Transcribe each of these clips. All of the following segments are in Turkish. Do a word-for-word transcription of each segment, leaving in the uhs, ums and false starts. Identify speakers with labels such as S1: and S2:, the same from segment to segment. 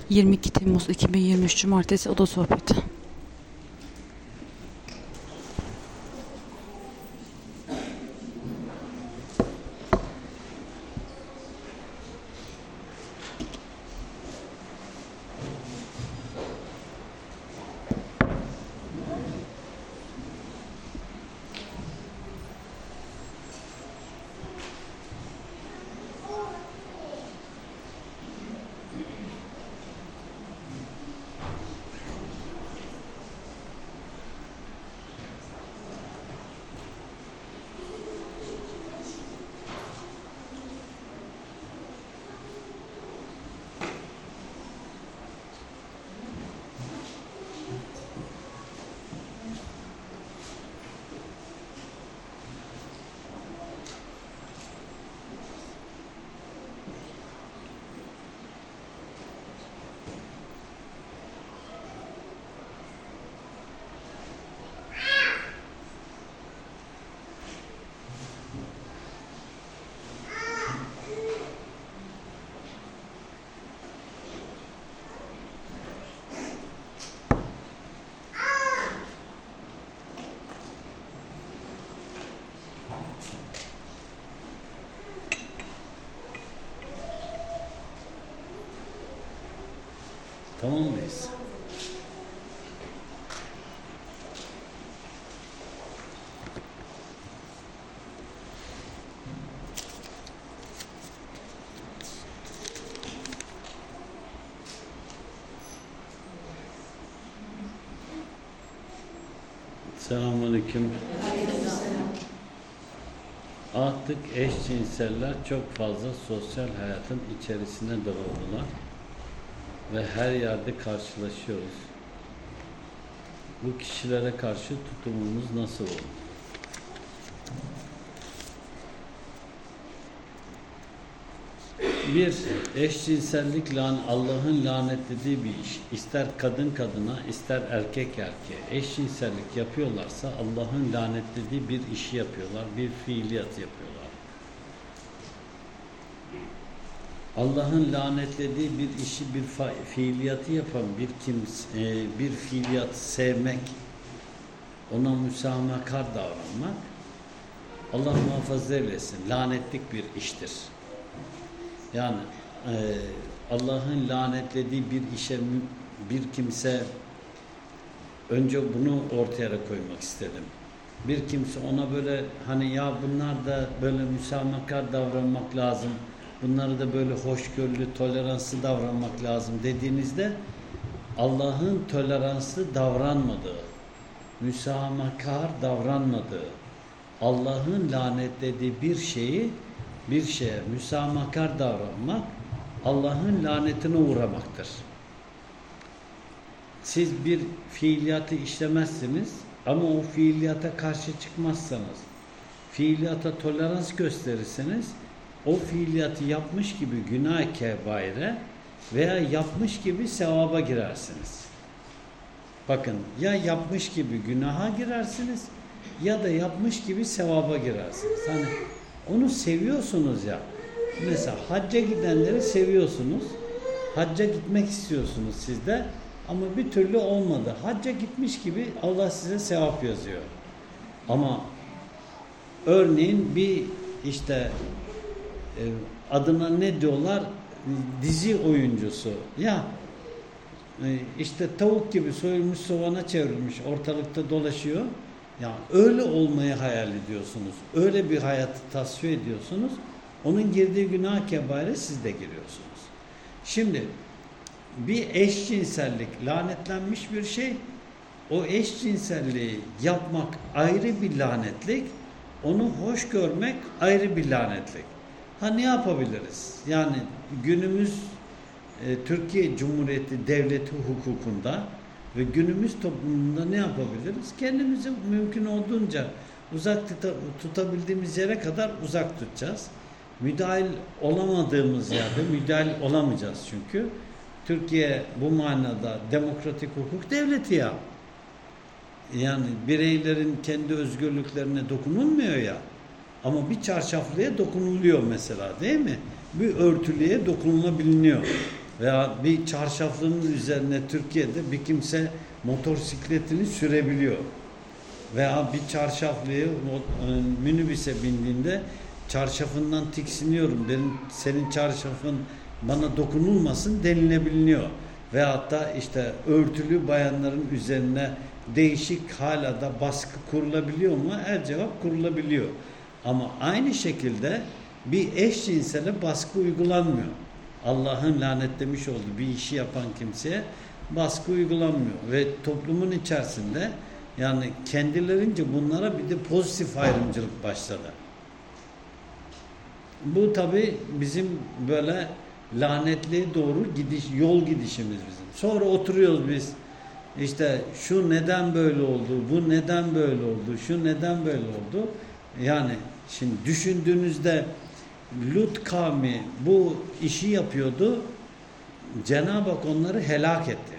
S1: yirmi iki Temmuz iki bin yirmi üç Cumartesi Oda Sohbeti.
S2: Tamam mıyız? Selamünaleyküm. Artık eşcinseller çok fazla sosyal hayatın içerisine dalıyorlar ve her yerde karşılaşıyoruz. Bu kişilere karşı tutumumuz nasıl olur? Bir, eşcinsellik lan Allah'ın lanetlediği bir iş. İster kadın kadına, ister erkek erkeğe. Eşcinsellik yapıyorlarsa Allah'ın lanetlediği bir işi yapıyorlar, bir fiiliyat yapıyorlar. Allah'ın lanetlediği bir işi, bir fiiliyatı yapan bir kimse, e, bir fiiliyat sevmek, ona müsamahakar davranmak, Allah muhafaza eylesin, lanetlik bir iştir. Yani e, Allah'ın lanetlediği bir işe bir kimse, önce bunu ortaya koymak istedim. Bir kimse ona böyle hani ya bunlar da böyle müsamahakar davranmak lazım, bunları da böyle hoşgörülü, toleranslı davranmak lazım dediğinizde Allah'ın toleranslı davranmadığı, müsamahakar davranmadığı, Allah'ın lanetlediği bir şeyi, bir şeye müsamahakar davranmak Allah'ın lanetine uğramaktır. Siz bir fiiliyatı işlemezsiniz ama o fiiliyata karşı çıkmazsanız, fiiliyata tolerans gösterirseniz o fiiliyatı yapmış gibi günah-ı kebaire veya yapmış gibi sevaba girersiniz. Bakın, ya yapmış gibi günaha girersiniz ya da yapmış gibi sevaba girersiniz. Hani onu seviyorsunuz ya. Mesela hacca gidenleri seviyorsunuz. Hacca gitmek istiyorsunuz siz de ama bir türlü olmadı. Hacca gitmiş gibi Allah size sevap yazıyor. Ama örneğin bir işte e, adına ne diyorlar? Dizi oyuncusu. Ya e, işte tavuk gibi soyulmuş sovana çevrilmiş, ortalıkta dolaşıyor. Ya öyle olmayı hayal ediyorsunuz. Öyle bir hayatı tasvir ediyorsunuz. Onun girdiği günah kebaire siz de giriyorsunuz. Şimdi bir eşcinsellik lanetlenmiş bir şey. O eşcinselliği yapmak ayrı bir lanetlik. Onu hoş görmek ayrı bir lanetlik. Ha ne yapabiliriz? Yani günümüz e, Türkiye Cumhuriyeti Devleti hukukunda ve günümüz toplumunda ne yapabiliriz? Kendimizi mümkün olduğunca uzak tuta, tutabildiğimiz yere kadar uzak tutacağız. Müdahil olamadığımız yerde müdahil olamayacağız çünkü. Türkiye bu manada demokratik hukuk devleti ya. Yani bireylerin kendi özgürlüklerine dokunulmuyor ya. Ama bir çarşaflıya dokunuluyor mesela, değil mi? Bir örtülüye dokunulabiliyor. Veya bir çarşaflının üzerine Türkiye'de bir kimse motosikletini sürebiliyor. Veya bir çarşaflıyı minibüse bindiğinde çarşafından tiksiniyorum, benim senin çarşafın bana dokunulmasın denilebiliyor. Veyahut da işte örtülü bayanların üzerine değişik hala da baskı kurulabiliyor mu? El cevap kurulabiliyor. Ama aynı şekilde bir eşcinsele baskı uygulanmıyor. Allah'ın lanetlemiş olduğu bir işi yapan kimseye baskı uygulanmıyor. Ve toplumun içerisinde yani kendilerince bunlara bir de pozitif ayrımcılık başladı. Bu tabi bizim böyle lanetliğe doğru gidiş, yol gidişimiz bizim. Sonra oturuyoruz biz. İşte şu neden böyle oldu, bu neden böyle oldu, şu neden böyle oldu. Yani şimdi düşündüğünüzde Lut kavmi bu işi yapıyordu. Cenab-ı Hak onları helak etti.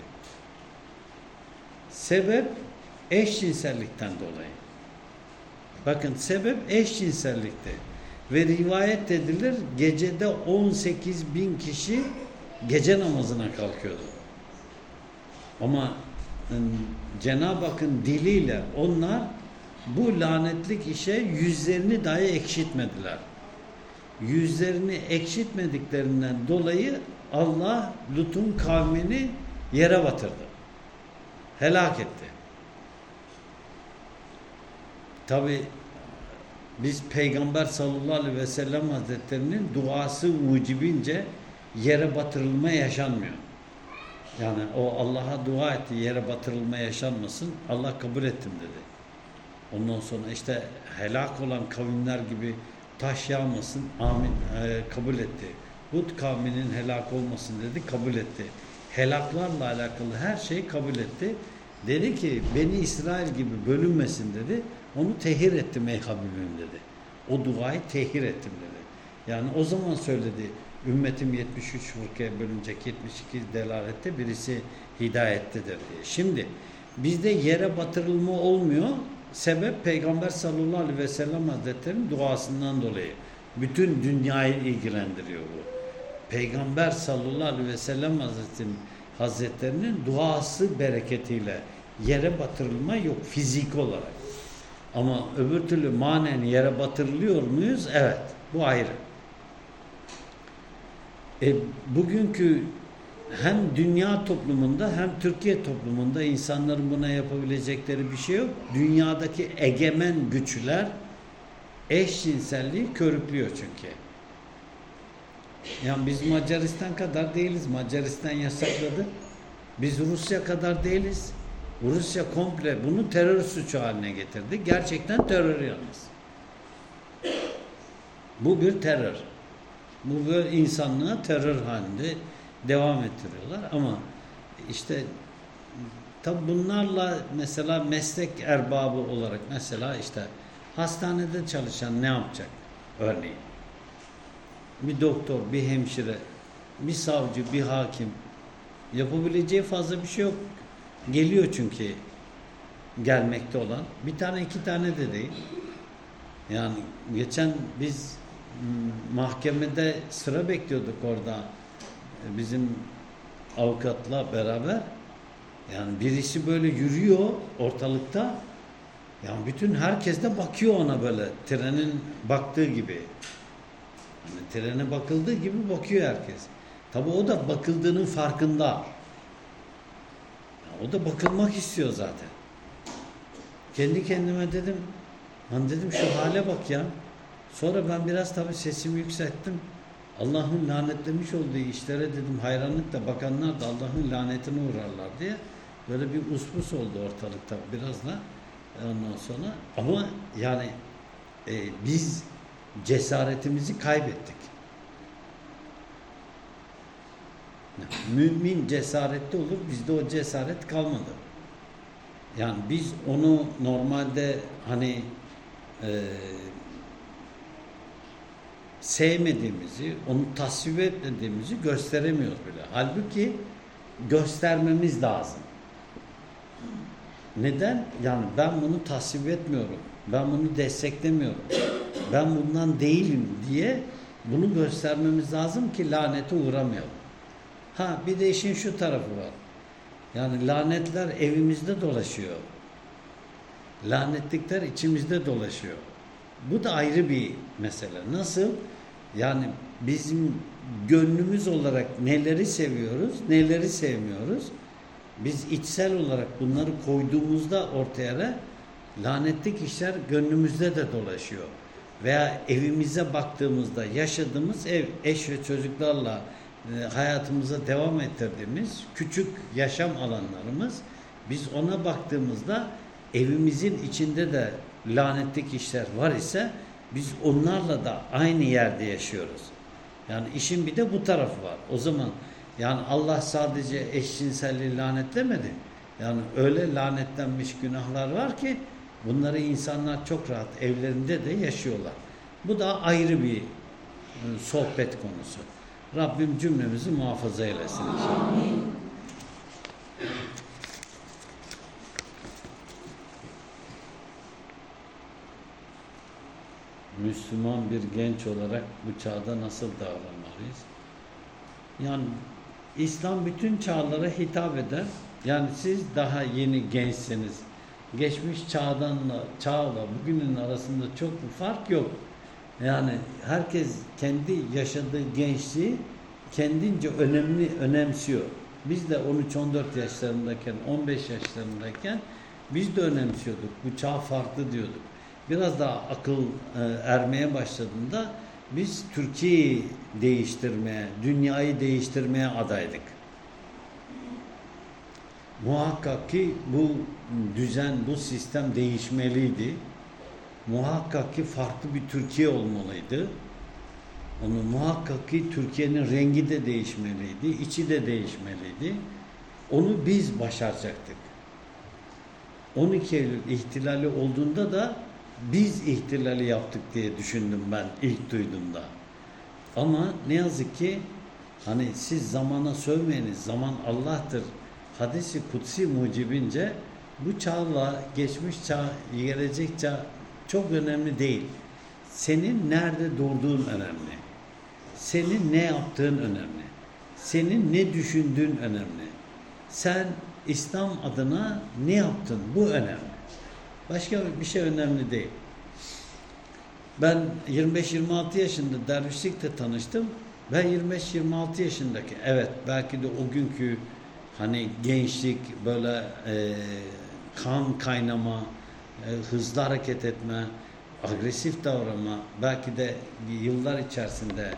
S2: Sebep eşcinsellikten dolayı. Bakın sebep eşcinsellikti. Ve rivayet edilir gecede on sekiz bin kişi gece namazına kalkıyordu. Ama Cenab-ı Hakk'ın diliyle onlar bu lanetlik işe yüzlerini dahi ekşitmediler. Yüzlerini ekşitmediklerinden dolayı Allah Lut'un kavmini yere batırdı. Helak etti. Tabi biz Peygamber sallallahu aleyhi ve sellem Hazretlerinin duası mucibince yere batırılma yaşanmıyor. Yani o Allah'a dua etti, yere batırılma yaşanmasın, Allah kabul ettim dedi. Ondan sonra işte helak olan kavimler gibi taş yağmasın, amin, e, kabul etti. Hud kavminin helak olmasın dedi, kabul etti. Helaklarla alakalı her şeyi kabul etti. Dedi ki Beni İsrail gibi bölünmesin dedi. Onu tehir ettim ey Habibim dedi. O duayı tehir ettim dedi. Yani o zaman söyledi. Ümmetim yetmiş üç fırkaya bölünecek, yetmiş iki delalette, birisi hidayettedir diye. Şimdi bizde yere batırılma olmuyor. Sebep Peygamber sallallahu aleyhi ve sellem Hazretleri'nin duasından dolayı. Bütün dünyayı ilgilendiriyor bu. Peygamber sallallahu aleyhi ve sellem Hazretleri'nin Hazretlerinin duası bereketiyle yere batırılma yok fizik olarak. Ama öbür türlü manen yere batırılıyor muyuz? Evet. Bu ayrı. E, bugünkü hem dünya toplumunda hem Türkiye toplumunda insanların buna yapabilecekleri bir şey yok. Dünyadaki egemen güçler eşcinselliği körüklüyor çünkü. Yani biz Macaristan kadar değiliz. Macaristan yasakladı. Biz Rusya kadar değiliz. Rusya komple bunu terör suçu haline getirdi. Gerçekten terör yalnız. Bu bir terör. Bu böyle insanlığa terör halinde devam ettiriyorlar ama işte tabi bunlarla mesela meslek erbabı olarak mesela işte hastanede çalışan ne yapacak örneğin? Bir doktor, bir hemşire, bir savcı, bir hakim yapabileceği fazla bir şey yok. Geliyor çünkü gelmekte olan. Bir tane iki tane de değil. Yani geçen biz mahkemede sıra bekliyorduk orada bizim avukatla beraber. Yani birisi böyle yürüyor ortalıkta. Yani bütün herkes de bakıyor ona böyle trenin baktığı gibi. Yani trene bakıldığı gibi bakıyor herkes. Tabii o da bakıldığının farkında. Yani o da bakılmak istiyor zaten. Kendi kendime dedim, hani dedim şu hale bak ya. Sonra ben biraz tabii sesimi yükselttim. Allah'ın lanetlemiş olduğu işlere dedim hayranlıkla bakanlar da Allah'ın lanetine uğrarlar diye böyle bir uspus oldu ortalıkta biraz da ondan sonra. Ama yani e, biz cesaretimizi kaybettik. Mümin cesaretli olur, bizde o cesaret kalmadı. Yani biz onu normalde hani e, sevmediğimizi, onu tasvip etmediğimizi gösteremiyoruz bile. Halbuki göstermemiz lazım. Neden? Yani ben bunu tasvip etmiyorum. Ben bunu desteklemiyorum. Ben bundan değilim diye bunu göstermemiz lazım ki lanete uğramayalım. Ha bir de işin şu tarafı var. Yani lanetler evimizde dolaşıyor. Lanetlikler içimizde dolaşıyor. Bu da ayrı bir mesele. Nasıl? Yani bizim gönlümüz olarak neleri seviyoruz, neleri sevmiyoruz. Biz içsel olarak bunları koyduğumuzda ortaya lanetlik işler gönlümüzde de dolaşıyor. Veya evimize baktığımızda yaşadığımız ev, eş ve çocuklarla e, hayatımıza devam ettirdiğimiz küçük yaşam alanlarımız, biz ona baktığımızda evimizin içinde de lanetlik işler var ise biz onlarla da aynı yerde yaşıyoruz. Yani işin bir de bu tarafı var. O zaman yani Allah sadece eşcinselliği lanetlemedi. Yani öyle lanetlenmiş günahlar var ki bunları insanlar çok rahat evlerinde de yaşıyorlar. Bu da ayrı bir sohbet konusu. Rabbim cümlemizi muhafaza eylesin inşallah. Müslüman bir genç olarak bu çağda nasıl davranmalıyız? Yani İslam bütün çağlara hitap eder. Yani siz daha yeni gençseniz, geçmiş çağdan çağla bugünün arasında çok bir fark yok. Yani herkes kendi yaşadığı gençliği kendince önemli önemsiyor. Biz de on üç on dört yaşlarındayken, on beş yaşlarındayken biz de önemsiyorduk. Bu çağ farklı diyorduk. Biraz daha akıl e, ermeye başladığında biz Türkiye'yi değiştirmeye, dünyayı değiştirmeye adaydık. Muhakkak ki bu düzen, bu sistem değişmeliydi. Muhakkak ki farklı bir Türkiye olmalıydı. Onu muhakkak ki Türkiye'nin rengi de değişmeliydi, içi de değişmeliydi. Onu biz başaracaktık. on iki Eylül ihtilali olduğunda da biz ihtilali yaptık diye düşündüm ben ilk duyduğumda. Ama ne yazık ki hani siz zamana sövmeyiniz, zaman Allah'tır hadisi kutsi mucibince bu çağla geçmiş çağ, gelecek çağ çok önemli değil. Senin nerede durduğun önemli. Senin ne yaptığın önemli. Senin ne düşündüğün önemli. Sen İslam adına ne yaptın? Bu önemli. Başka bir şey önemli değil. Ben yirmi beş yirmi altı yaşında dervişlikle tanıştım. Ben yirmi beş yirmi altı yaşındaki, evet belki de o günkü hani gençlik, böyle e, kan kaynama, e, hızlı hareket etme, agresif davranma, belki de yıllar içerisinde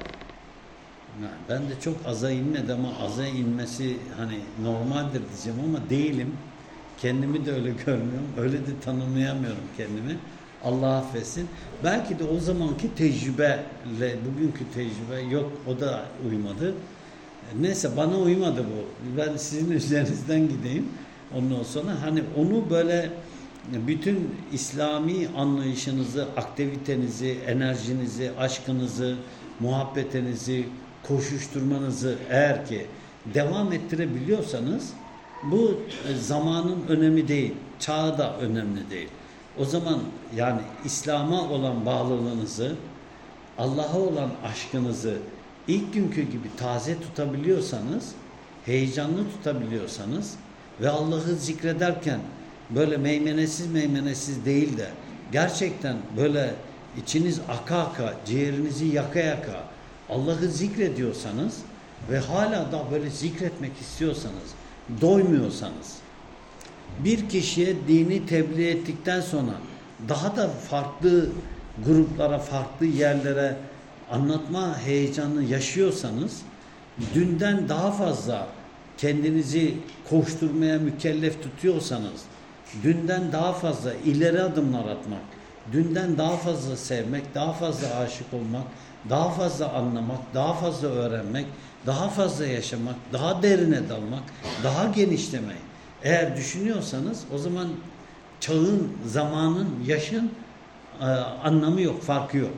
S2: ben de çok aza inmedi ama aza inmesi hani normaldir diyeceğim ama değilim. Kendimi de öyle görmüyorum. Öyle de tanımlayamıyorum kendimi. Allah affetsin. Belki de o zamanki tecrübeyle bugünkü tecrübe yok. O da uymadı. Neyse bana uymadı bu. Ben sizin üzerinizden gideyim. Ondan sonra hani onu böyle bütün İslami anlayışınızı, aktivitenizi, enerjinizi, aşkınızı, muhabbetinizi, koşuşturmanızı eğer ki devam ettirebiliyorsanız bu zamanın önemi değil, çağı da önemli değil. O zaman yani İslam'a olan bağlılığınızı, Allah'a olan aşkınızı ilk günkü gibi taze tutabiliyorsanız, heyecanlı tutabiliyorsanız ve Allah'ı zikrederken böyle meymenesiz meymenesiz değil de gerçekten böyle içiniz aka aka, ciğerinizi yaka yaka Allah'ı zikrediyorsanız ve hala da böyle zikretmek istiyorsanız, doymuyorsanız, bir kişiye dini tebliğ ettikten sonra daha da farklı gruplara, farklı yerlere anlatma heyecanını yaşıyorsanız, dünden daha fazla kendinizi koşturmaya mükellef tutuyorsanız, dünden daha fazla ileri adımlar atmak, dünden daha fazla sevmek, daha fazla aşık olmak, daha fazla anlamak, daha fazla öğrenmek, daha fazla yaşamak, daha derine dalmak, daha genişlemek. Eğer düşünüyorsanız o zaman çağın, zamanın, yaşın e, anlamı yok, farkı yok.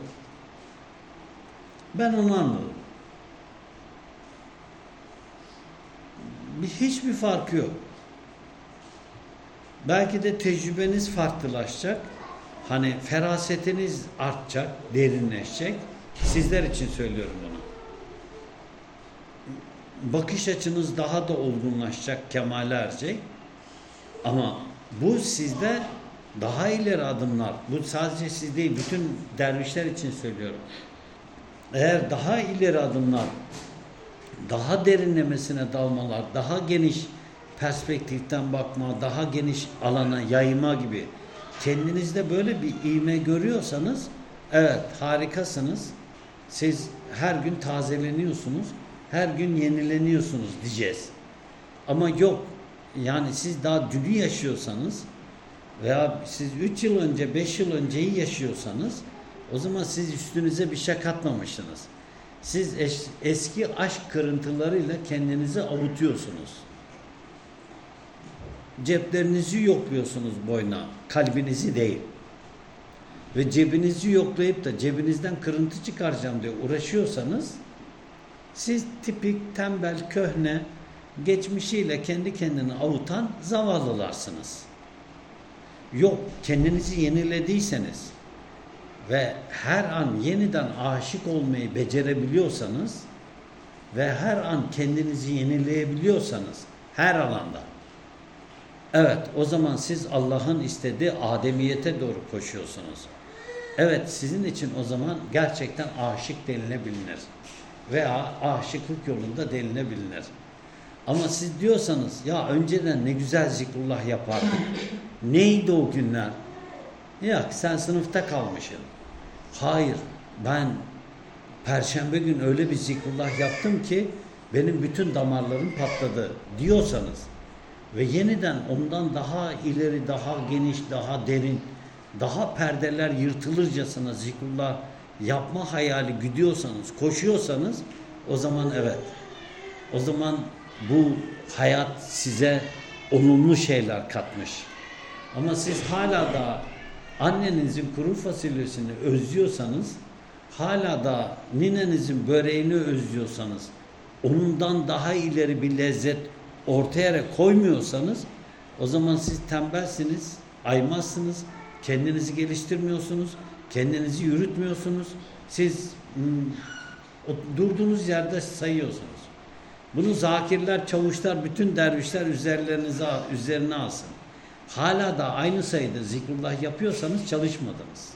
S2: Ben onu anladım. Bir, hiçbir farkı yok. Belki de tecrübeniz farklılaşacak. Hani ferasetiniz artacak, derinleşecek. Sizler için söylüyorum bunu. bakış açınız daha da olgunlaşacak, kemale erecek. Ama bu sizde daha ileri adımlar. Bu sadece siz değil, bütün dervişler için söylüyorum. Eğer daha ileri adımlar, daha derinlemesine dalmalar, daha geniş perspektiften bakma, daha geniş alana yayma gibi kendinizde böyle bir ivme görüyorsanız, evet, harikasınız. Siz her gün tazeleniyorsunuz, her gün yenileniyorsunuz diyeceğiz. Ama yok, yani siz daha dünü yaşıyorsanız veya siz üç yıl önce, beş yıl önceyi yaşıyorsanız, o zaman siz üstünüze bir şey katmamışsınız. Siz es- eski aşk kırıntılarıyla kendinizi avutuyorsunuz. Ceplerinizi yokluyorsunuz boyuna, kalbinizi değil. Ve cebinizi yoklayıp da cebinizden kırıntı çıkaracağım diye uğraşıyorsanız, siz tipik, tembel, köhne, geçmişiyle kendi kendini avutan zavallılarsınız. Yok, kendinizi yenilediyseniz ve her an yeniden aşık olmayı becerebiliyorsanız ve her an kendinizi yenileyebiliyorsanız her alanda, evet, o zaman siz Allah'ın istediği ademiyete doğru koşuyorsunuz. Evet, sizin için o zaman gerçekten aşık denilebilir veya aşıklık yolunda denilebilir. Ama siz diyorsanız, ya önceden ne güzel zikrullah yapardık. Neydi o günler? Yok, sen sınıfta kalmışsın. Hayır, ben Perşembe gün öyle bir zikrullah yaptım ki benim bütün damarlarım patladı diyorsanız ve yeniden ondan daha ileri, daha geniş, daha derin, daha perdeler yırtılırcasına zikrullah yapma hayali güdüyorsanız, koşuyorsanız, o zaman evet, o zaman bu hayat size olumlu şeyler katmış. Ama siz hala da annenizin kuru fasulyesini özlüyorsanız, hala da ninenizin böreğini özlüyorsanız, ondan daha ileri bir lezzet ortaya koymuyorsanız, o zaman siz tembelsiniz, aymazsınız, kendinizi geliştirmiyorsunuz, kendinizi yürütmüyorsunuz. Siz hmm, o durduğunuz yerde sayıyorsunuz. Bunu zakirler, çavuşlar, bütün dervişler üzerlerinize, üzerine alsın. Hala da aynı sayıda zikrullah yapıyorsanız çalışmadınız.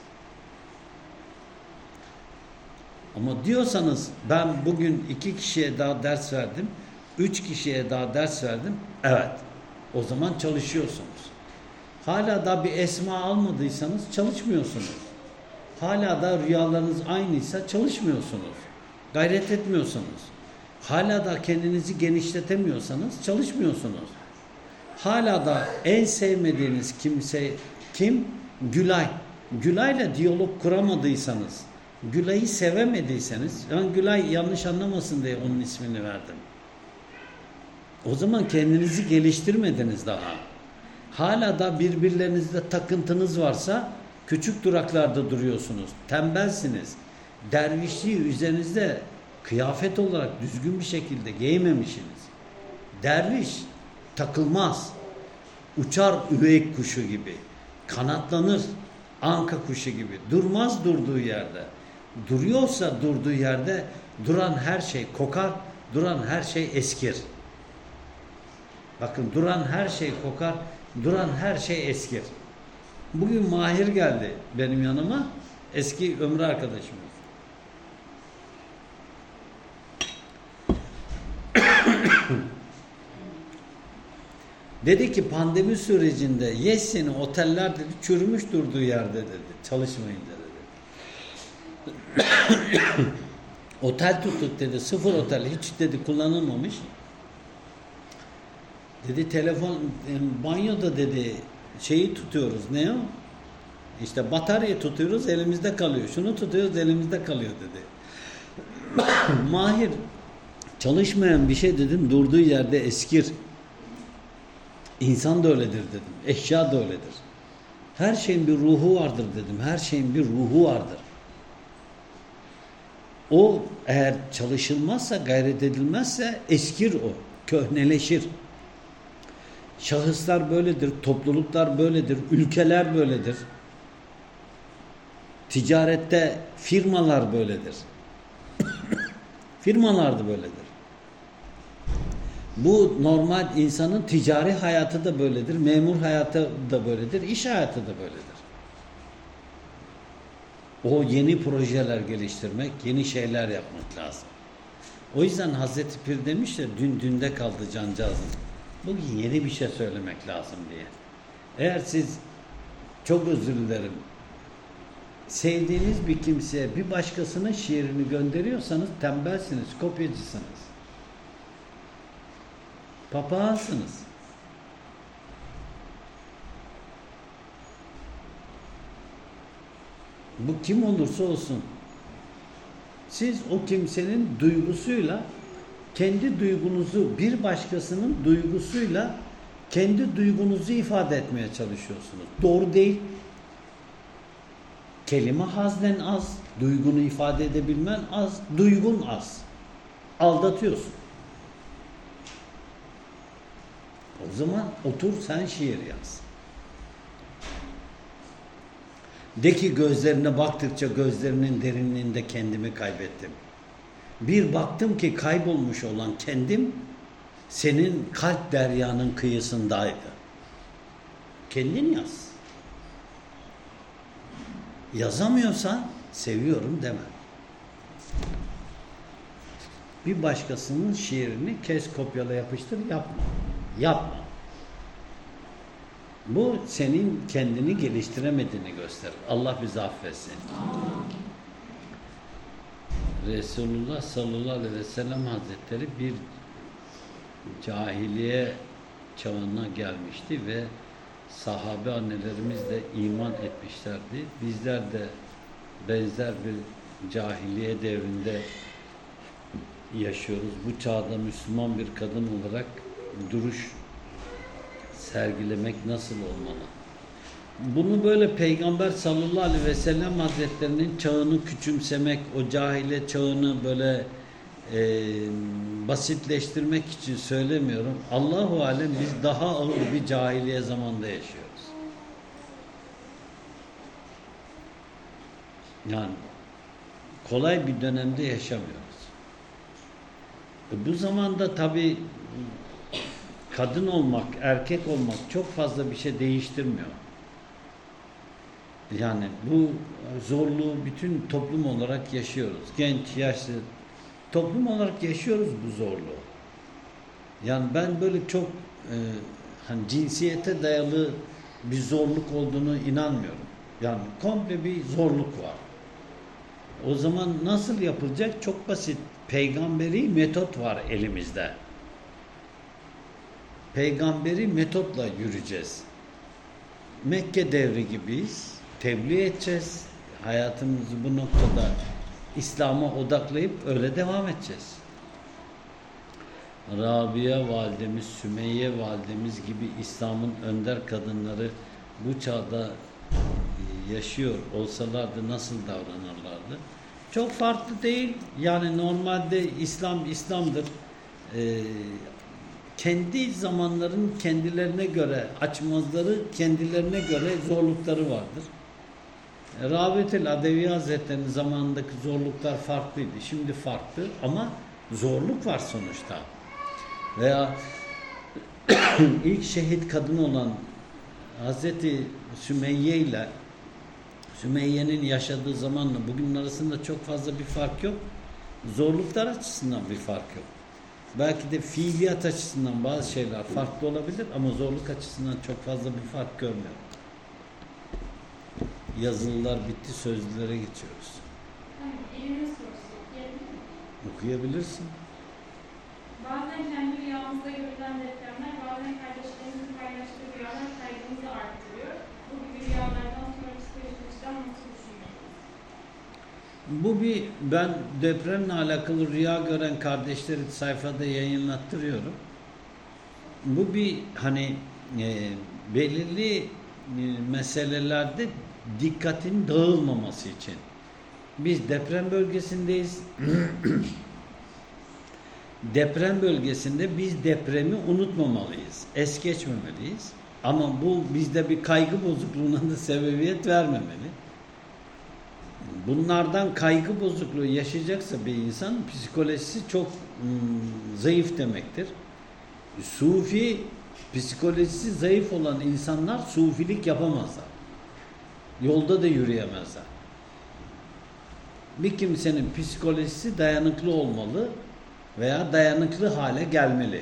S2: Ama diyorsanız ben bugün iki kişiye daha ders verdim, üç kişiye daha ders verdim, evet, o zaman çalışıyorsunuz. Hala da bir esma almadıysanız çalışmıyorsunuz. Hala da rüyalarınız aynıysa çalışmıyorsunuz. Gayret etmiyorsunuz. Hala da kendinizi genişletemiyorsanız çalışmıyorsunuz. Hala da en sevmediğiniz kimse kim? Gülay. Gülay'la diyalog kuramadıysanız, Gülay'ı sevemediyseniz, ben Gülay yanlış anlamasın diye onun ismini verdim. O zaman kendinizi geliştirmediniz daha. Hala da birbirlerinizde takıntınız varsa küçük duraklarda duruyorsunuz. Tembelsiniz. Dervişliği üzerinizde kıyafet olarak düzgün bir şekilde giymemişsiniz. Derviş takılmaz. Uçar üveyik kuşu gibi. Kanatlanır anka kuşu gibi. Durmaz durduğu yerde. Duruyorsa durduğu yerde duran her şey kokar, duran her şey eskir. Bakın, duran her şey kokar, duran her şey eskir. Bugün Mahir geldi benim yanıma, eski ömrü arkadaşımız. Dedi ki pandemi sürecinde Yesyen'i oteller dedi çürümüş durduğu yerde dedi, çalışmayınca dedi. Otel tuttuk dedi, sıfır otel, hiç dedi kullanılmamış. Dedi telefon, banyoda dedi şeyi tutuyoruz, ne o? İşte bataryayı tutuyoruz, elimizde kalıyor. Şunu tutuyoruz, elimizde kalıyor dedi. Mahir, çalışmayan bir şey dedim, durduğu yerde eskir. İnsan da öyledir dedim, eşya da öyledir. Her şeyin bir ruhu vardır dedim, her şeyin bir ruhu vardır. O eğer çalışılmazsa, gayret edilmezse eskir o, köhneleşir. Şahıslar böyledir, topluluklar böyledir, ülkeler böyledir. Ticarette firmalar böyledir. Firmalar da böyledir. Bu normal insanın ticari hayatı da böyledir, memur hayatı da böyledir, iş hayatı da böyledir. O yeni projeler geliştirmek, yeni şeyler yapmak lazım. O yüzden Hazreti Pir demiş ya, dün dünde kaldı cancağızım. Bugün yeni bir şey söylemek lazım diye. Eğer siz, çok özür dilerim, sevdiğiniz bir kimseye bir başkasının şiirini gönderiyorsanız tembelsiniz, kopyacısınız. Papağansınız. Bu kim olursa olsun. Siz o kimsenin duygusuyla kendi duygunuzu, bir başkasının duygusuyla kendi duygunuzu ifade etmeye çalışıyorsunuz. Doğru değil. Kelime haznen az, duygunu ifade edebilmen az, duygun az. Aldatıyorsun. O zaman otur sen şiir yaz. De ki gözlerine baktıkça gözlerinin derinliğinde kendimi kaybettim. Bir baktım ki kaybolmuş olan kendim senin kalp deryanın kıyısındaydı. Kendin yaz. Yazamıyorsan seviyorum deme. Bir başkasının şiirini kes, kopyala, yapıştır, yapma. Yapma. Bu senin kendini geliştiremediğini gösterir. Allah bizi affetsin. Resulullah sallallahu aleyhi ve sellem Hazretleri bir cahiliye çağına gelmişti ve sahabe annelerimiz de iman etmişlerdi. Bizler de benzer bir cahiliye devrinde yaşıyoruz. Bu çağda Müslüman bir kadın olarak duruş sergilemek nasıl olmalı? Bunu böyle Peygamber sallallahu aleyhi ve sellem Hazretlerinin çağını küçümsemek, o cahiliye çağını böyle e, basitleştirmek için söylemiyorum. Allahu alem biz daha ağır bir cahiliye zamanda yaşıyoruz. Yani kolay bir dönemde yaşamıyoruz. E, bu zamanda tabii kadın olmak, erkek olmak çok fazla bir şey değiştirmiyor. Yani bu zorluğu bütün toplum olarak yaşıyoruz. Genç, yaşlı toplum olarak yaşıyoruz bu zorluğu. Yani ben böyle çok e, hani cinsiyete dayalı bir zorluk olduğunu inanmıyorum. Yani komple bir zorluk var. O zaman nasıl yapılacak? Çok basit. Peygamberi metot var elimizde. Peygamberi metotla yürüyeceğiz. Mekke devri gibiyiz. Tebliğ edeceğiz. Hayatımızı bu noktada İslam'a odaklayıp öyle devam edeceğiz. Rabia validemiz, Sümeyye validemiz gibi İslam'ın önder kadınları bu çağda yaşıyor olsalardı nasıl davranırlardı? Çok farklı değil. Yani normalde İslam İslam'dır. Ee, kendi zamanların kendilerine göre açmazları, kendilerine göre zorlukları vardır. Rabıt-ül Adevi Hazretleri'nin zamanındaki zorluklar farklıydı. Şimdi farklı ama zorluk var sonuçta. Veya ilk şehit kadın olan Hazreti Sümeyye ile Sümeyye'nin yaşadığı zamanla bugünün arasında çok fazla bir fark yok. Zorluklar açısından bir fark yok. Belki de fiiliyat açısından bazı şeyler farklı olabilir ama zorluk açısından çok fazla bir fark görmüyorum. Yazılılar bitti, sözlülere geçiyoruz.
S3: Elime sorusu okuyabilir miyim?
S2: Okuyabilirsin.
S3: Bazen kendi rüyamızda görülen depremler, bazen kardeşlerimizin paylaştığı rüyalar kaygımızı arttırıyor. Bu gibi rüyalardan sonra psikolojik açıdan nasıl düşünmeliyiz?
S2: Bu bir, ben depremle alakalı rüya gören kardeşleri sayfada yayınlattırıyorum. Bu bir hani e, belirli e, meselelerde dikkatin dağılmaması için. Biz deprem bölgesindeyiz. Deprem bölgesinde biz depremi unutmamalıyız. Es geçmemeliyiz. Ama bu bizde bir kaygı bozukluğuna da sebebiyet vermemeli. Bunlardan kaygı bozukluğu yaşayacaksa bir insan psikolojisi çok ım, zayıf demektir. Sufi psikolojisi zayıf olan insanlar sufilik yapamazlar. Yolda da yürüyemezler. Bir kimsenin psikolojisi dayanıklı olmalı veya dayanıklı hale gelmeli.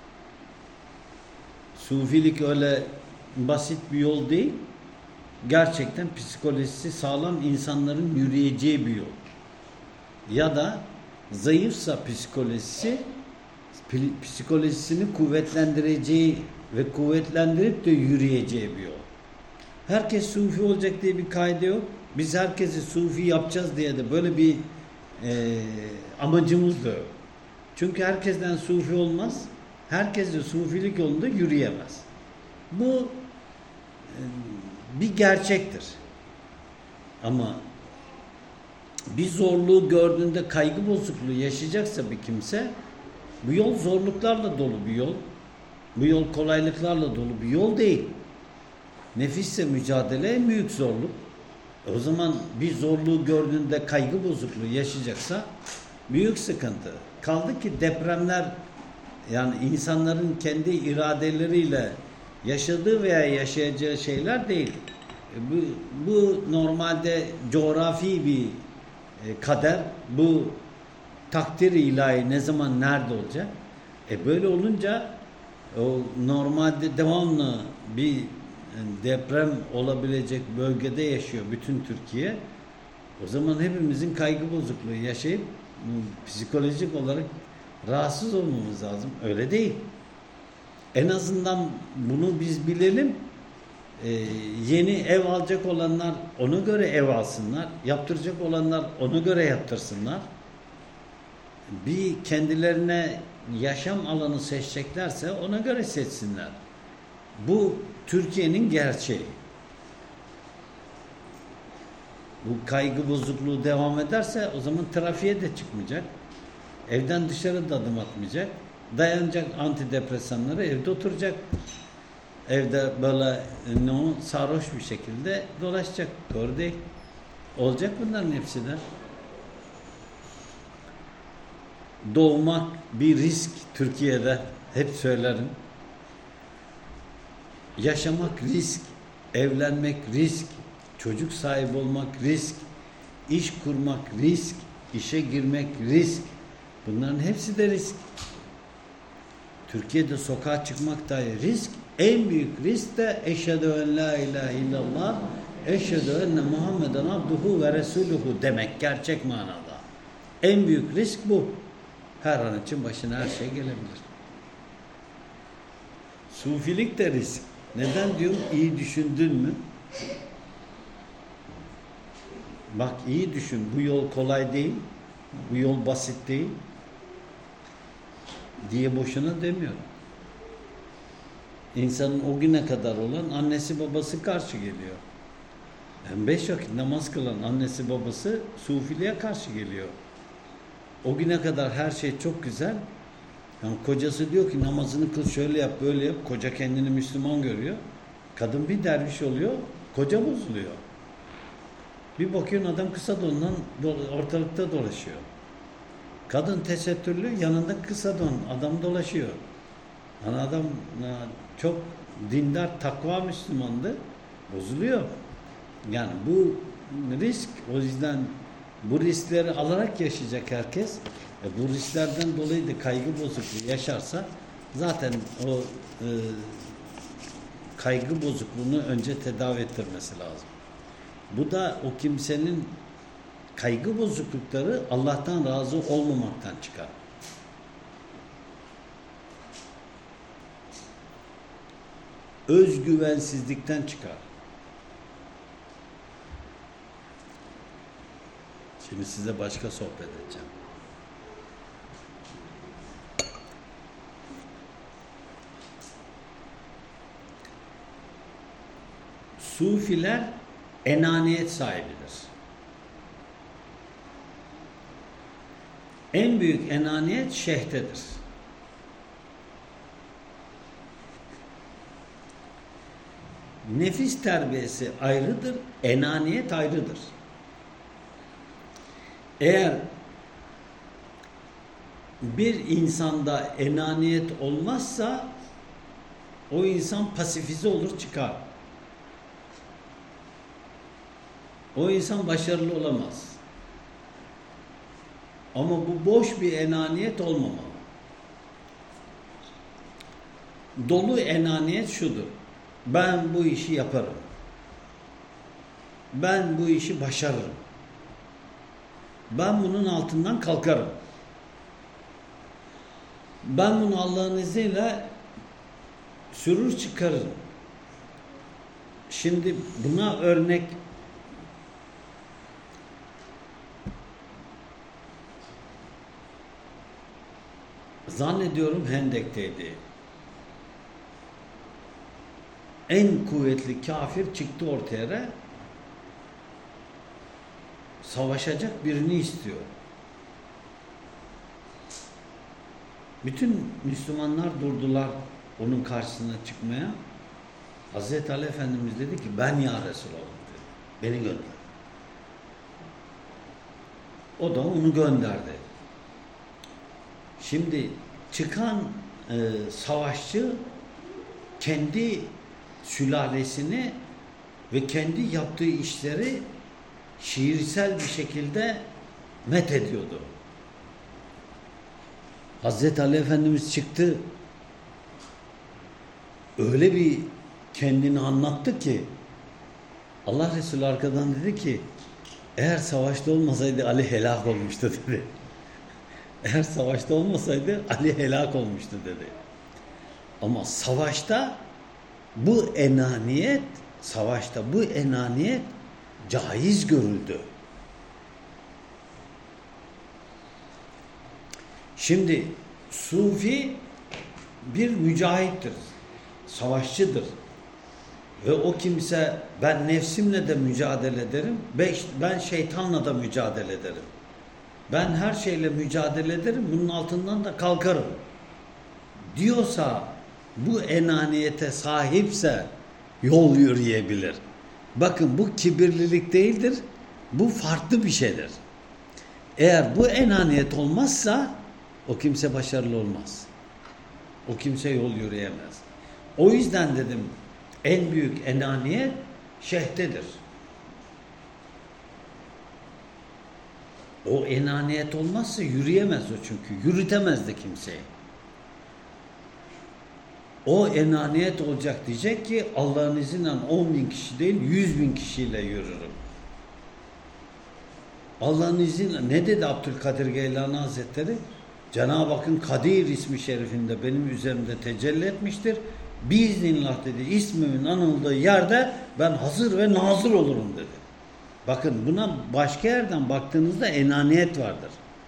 S2: Sufilik öyle basit bir yol değil. Gerçekten psikolojisi sağlam insanların yürüyeceği bir yol. Ya da zayıfsa psikolojisi, psikolojisini kuvvetlendireceği ve kuvvetlendirip de yürüyeceği bir yol. Herkes sufi olacak diye bir kaide yok. Biz herkesi sufi yapacağız diye de böyle bir e, amacımız da yok. Çünkü herkesten sufi olmaz. Herkes de sufilik yolunda yürüyemez. Bu e, bir gerçektir. Ama bir zorluğu gördüğünde kaygı bozukluğu yaşayacaksa bir kimse, bu yol zorluklarla dolu bir yol. Bu yol kolaylıklarla dolu bir yol değil. Nefisle mücadele en büyük zorluk. O zaman bir zorluğu gördüğünde kaygı bozukluğu yaşayacaksa büyük sıkıntı. Kaldı ki depremler, yani insanların kendi iradeleriyle yaşadığı veya yaşayacağı şeyler değil. Bu, bu normalde coğrafi bir e, kader, bu takdir ilahi ne zaman nerede olacak? E böyle olunca o normalde devamlı bir deprem olabilecek bölgede yaşıyor bütün Türkiye. O zaman hepimizin kaygı bozukluğu yaşayıp psikolojik olarak rahatsız olmamız lazım. Öyle değil. En azından bunu biz bilelim. Ee, yeni ev alacak olanlar ona göre ev alsınlar. Yaptıracak olanlar ona göre yaptırsınlar. Bir kendilerine yaşam alanı seçeceklerse ona göre seçsinler. Bu Türkiye'nin gerçeği. Bu kaygı bozukluğu devam ederse o zaman trafiğe de çıkmayacak. Evden dışarı da adım atmayacak. Dayanacak antidepresanları, evde oturacak. Evde böyle ne o, sarhoş bir şekilde dolaşacak. Doğru değil. Olacak bunların hepsi de. Doğmak bir risk Türkiye'de. Hep söylerim. Yaşamak risk. Evlenmek risk. Çocuk sahibi olmak risk. İş kurmak risk. İşe girmek risk. Bunların hepsi de risk. Türkiye'de sokağa çıkmak dahi risk. En büyük risk de eşhedü en la ilahe illallah, eşhedü enne Muhammeden abduhu ve resuluhu demek gerçek manada. En büyük risk bu. Her an için başına her şey gelebilir. Sufilik de risk. Neden diyorum? İyi düşündün mü? Bak iyi düşün. Bu yol kolay değil. Bu yol basit değil. Diye boşuna demiyorum. İnsanın o güne kadar olan annesi babası karşı geliyor. Yani beş vakit namaz kılan annesi babası sufiliğe karşı geliyor. O güne kadar her şey çok güzel. Yani kocası diyor ki namazını kıl, şöyle yap, böyle yap. Koca kendini Müslüman görüyor. Kadın bir derviş oluyor, koca bozuluyor. Bir bakıyorsun adam kısa dondan ortalıkta dolaşıyor. Kadın tesettürlü, yanında kısa don adam dolaşıyor. Yani adam çok dindar, takva Müslümandı, bozuluyor. Yani bu risk, o yüzden bu riskleri alarak yaşayacak herkes. E bu risklerden dolayı da kaygı bozukluğu yaşarsa zaten o e, kaygı bozukluğunu önce tedavi ettirmesi lazım. Bu da o kimsenin kaygı bozuklukları Allah'tan razı olmamaktan çıkar. Özgüvensizlikten çıkar. Şimdi size başka sohbet edeceğim. Sufiler enaniyet sahibidir. En büyük enaniyet şeyhtedir. Nefis terbiyesi ayrıdır, enaniyet ayrıdır. Eğer bir insanda enaniyet olmazsa o insan pasifize olur çıkar. O insan başarılı olamaz. Ama bu boş bir enaniyet olmamalı. Dolu enaniyet şudur: ben bu işi yaparım. Ben bu işi başarırım. Ben bunun altından kalkarım. Ben bunu Allah'ın izniyle sürür çıkarırım. Şimdi buna örnek zannediyorum Hendek'teydi. En kuvvetli kafir çıktı ortaya. Savaşacak birini istiyor. Bütün Müslümanlar durdular onun karşısına çıkmaya. Hazreti Ali Efendimiz dedi ki ben ya Resulallah dedi. Beni gönder. O da onu gönderdi. Şimdi çıkan e, savaşçı kendi sülalesini ve kendi yaptığı işleri şiirsel bir şekilde met ediyordu. Hazreti Ali Efendimiz çıktı. Öyle bir kendini anlattı ki Allah Resulü arkadan dedi ki eğer savaşta olmasaydı Ali helak olmuştu dedi. Eğer savaşta olmasaydı Ali helak olmuştu dedi. Ama savaşta bu enaniyet, savaşta bu enaniyet caiz görüldü. Şimdi Sufi bir mücahittir, savaşçıdır. Ve o kimse ben nefsimle de mücadele ederim, ben şeytanla da mücadele ederim. Ben her şeyle mücadele ederim, bunun altından da kalkarım diyorsa, bu enaniyete sahipse yol yürüyebilir. Bakın bu kibirlilik değildir, bu farklı bir şeydir. Eğer bu enaniyet olmazsa o kimse başarılı olmaz. O kimse yol yürüyemez. O yüzden dedim en büyük enaniyet şehdedir. O enaniyet olmazsa yürüyemez o çünkü. Yürütemez de kimseyi. O enaniyet olacak, diyecek ki Allah'ın izniyle on bin kişi değil yüz bin kişiyle yürürüm. Allah'ın izniyle ne dedi Abdülkadir Geylani Hazretleri? Cenab-ı Hakk'ın Kadir ismi şerifinde benim üzerimde tecelli etmiştir. Biiznillah dedi, ismimin anıldığı yerde ben hazır ve nazır olurum dedi. Bakın buna başka yerden baktığınızda enaniyet vardır.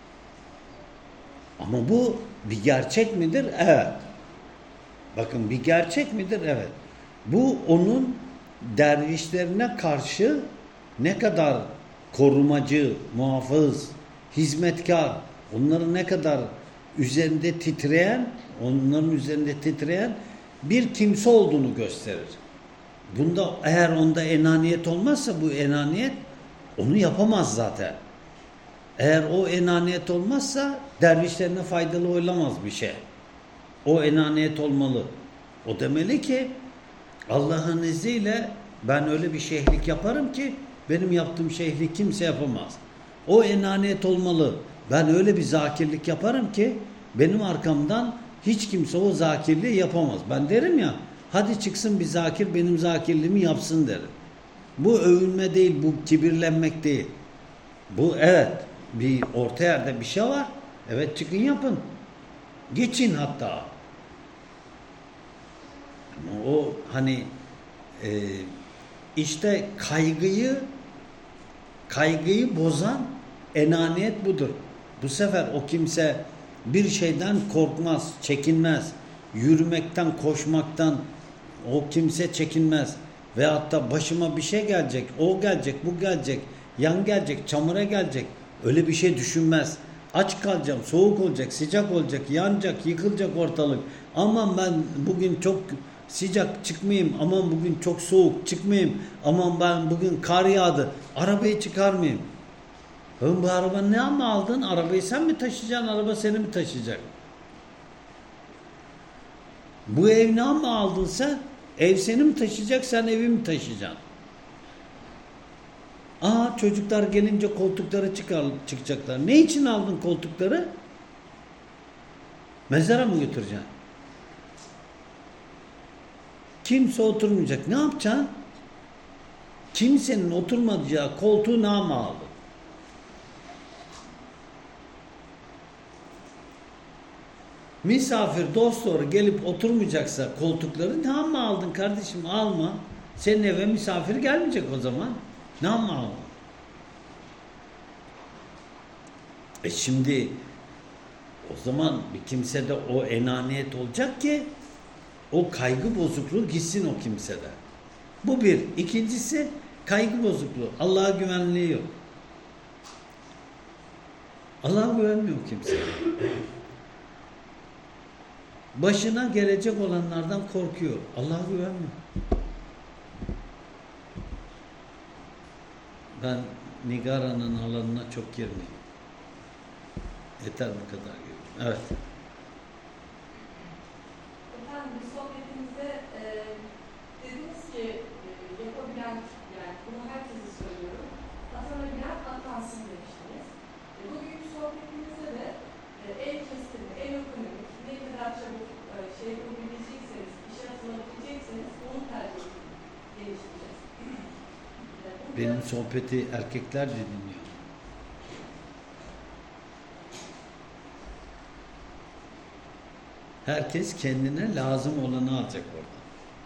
S2: Ama bu bir gerçek midir? Evet. Bakın bir gerçek midir? Evet. Bu onun dervişlerine karşı ne kadar korumacı, muhafız, hizmetkar, onların ne kadar üzerinde titreyen, onların üzerinde titreyen bir kimse olduğunu gösterir. Bunda eğer onda enaniyet olmazsa bu enaniyet onu yapamaz zaten. Eğer o enaniyet olmazsa dervişlerine faydalı olamaz bir şey. O enaniyet olmalı. O demeli ki Allah'ın izniyle ben öyle bir şeyhlik yaparım ki benim yaptığım şeyhlik kimse yapamaz. O enaniyet olmalı. Ben öyle bir zakirlik yaparım ki benim arkamdan hiç kimse o zakirliği yapamaz. Ben derim ya, hadi çıksın bir zakir benim zakirliğimi yapsın derim. Bu övünme değil, bu kibirlenmek değil. Bu evet bir orta yerde bir şey var. Evet çıkın yapın. Geçin hatta. O hani e, işte kaygıyı kaygıyı bozan enaniyet budur. Bu sefer o kimse bir şeyden korkmaz, çekinmez. Yürümekten, koşmaktan o kimse çekinmez. Veyahut da başıma bir şey gelecek, o gelecek, bu gelecek, yan gelecek, çamura gelecek. Öyle bir şey düşünmez. Aç kalacağım, soğuk olacak, sıcak olacak, yanacak, yıkılacak ortalık. Aman ben bugün çok sıcak çıkmayayım, aman bugün çok soğuk çıkmayayım, aman ben bugün kar yağdı, arabayı çıkarmayayım. Oğlum bu araba ne ama aldın? Arabayı sen mi taşıyacaksın? Araba seni mi taşıyacak? Bu ev ne ama aldın sen? Ev seni mi taşıyacak? Sen evi mi taşıyacaksın? Aa, çocuklar gelince koltuklara çıkar, çıkacaklar. Ne için aldın koltukları? Mezara mı götüreceksin? Kimse oturmayacak. Ne yapacaksın? Kimsenin oturmayacağı koltuğu ne ama aldın? Misafir, dost doğru gelip oturmayacaksa koltukları ne ama aldın kardeşim? Alma. Senin eve misafir gelmeyecek o zaman. Ne ama aldın? E şimdi o zaman bir kimsede o enaniyet olacak ki o kaygı bozukluğu gitsin o kimsede. Bu bir. İkincisi kaygı bozukluğu. Allah'a güvenliği yok. Allah'a güvenmiyor kimse. Başına gelecek olanlardan korkuyor. Allah'a güvenmiyor. Ben Nigara'nın alanına çok girmeyeyim. Yeter bu kadar. Evet.
S4: Efendim bir sohbetimizde e, dediniz ki e, yapabilen, yani bunu herkese söylüyorum, atanabilen atansın demiştiniz. E, bugünkü sohbetimizde de e, el kesimi, el ekonomik, ne kadar çabuk e, şey yapabilecekseniz, işe atılabilecekseniz bunu tercih geliştireceğiz. E,
S2: Benim sohbeti erkekler de dinliyor. Herkes kendine lazım olanı alacak orada.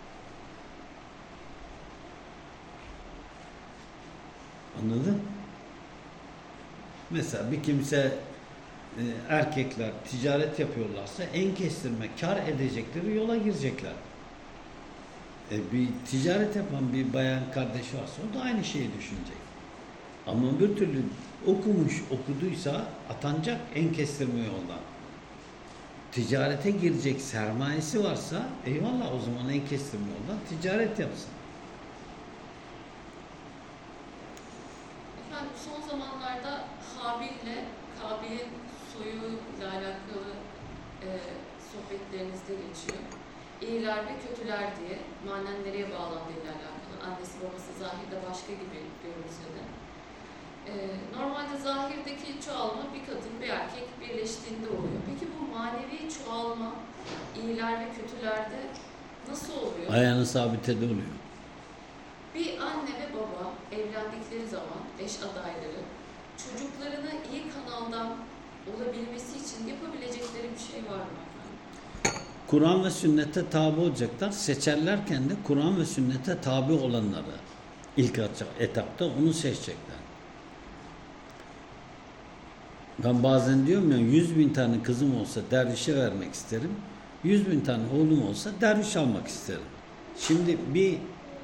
S2: Anladın? Mesela bir kimse e, erkekler ticaret yapıyorlarsa en kestirme kar edecekleri yola girecekler. E, bir ticaret yapan bir bayan kardeş varsa o da aynı şeyi düşünecek. Ama bir türlü okumuş, okuduysa atanacak en kestirme yoldan. Ticarete girecek sermayesi varsa eyvallah, o zaman en kestirme yoldan ticaret yapsın.
S5: Efendim son zamanlarda Habil'le Kabil'in soyuyla alakalı e, sohbetlerinizde geçiyor. İyiler ve kötüler diye manen nereye bağlandığıyla alakalı. Annesi babası zahirde başka gibi görünse de. E, normalde zahirdeki çoğalma bir kadın bir erkek birleştiğinde oluyor. Peki bu manevi çoğalma iyiler ve kötülerde nasıl oluyor?
S2: Ayağını sabitede oluyor.
S5: Bir anne ve baba evlendikleri zaman eş adayları çocuklarına iyi kanaldan olabilmesi için yapabilecekleri bir şey var mı efendim?
S2: Kur'an ve sünnete tabi olacaklar. Seçerlerken de Kur'an ve sünnete tabi olanları ilk etapta onu seçecekler. Ben bazen diyorum ya, yüz bin tane kızım olsa dervişe vermek isterim. Yüz bin tane oğlum olsa derviş almak isterim. Şimdi bir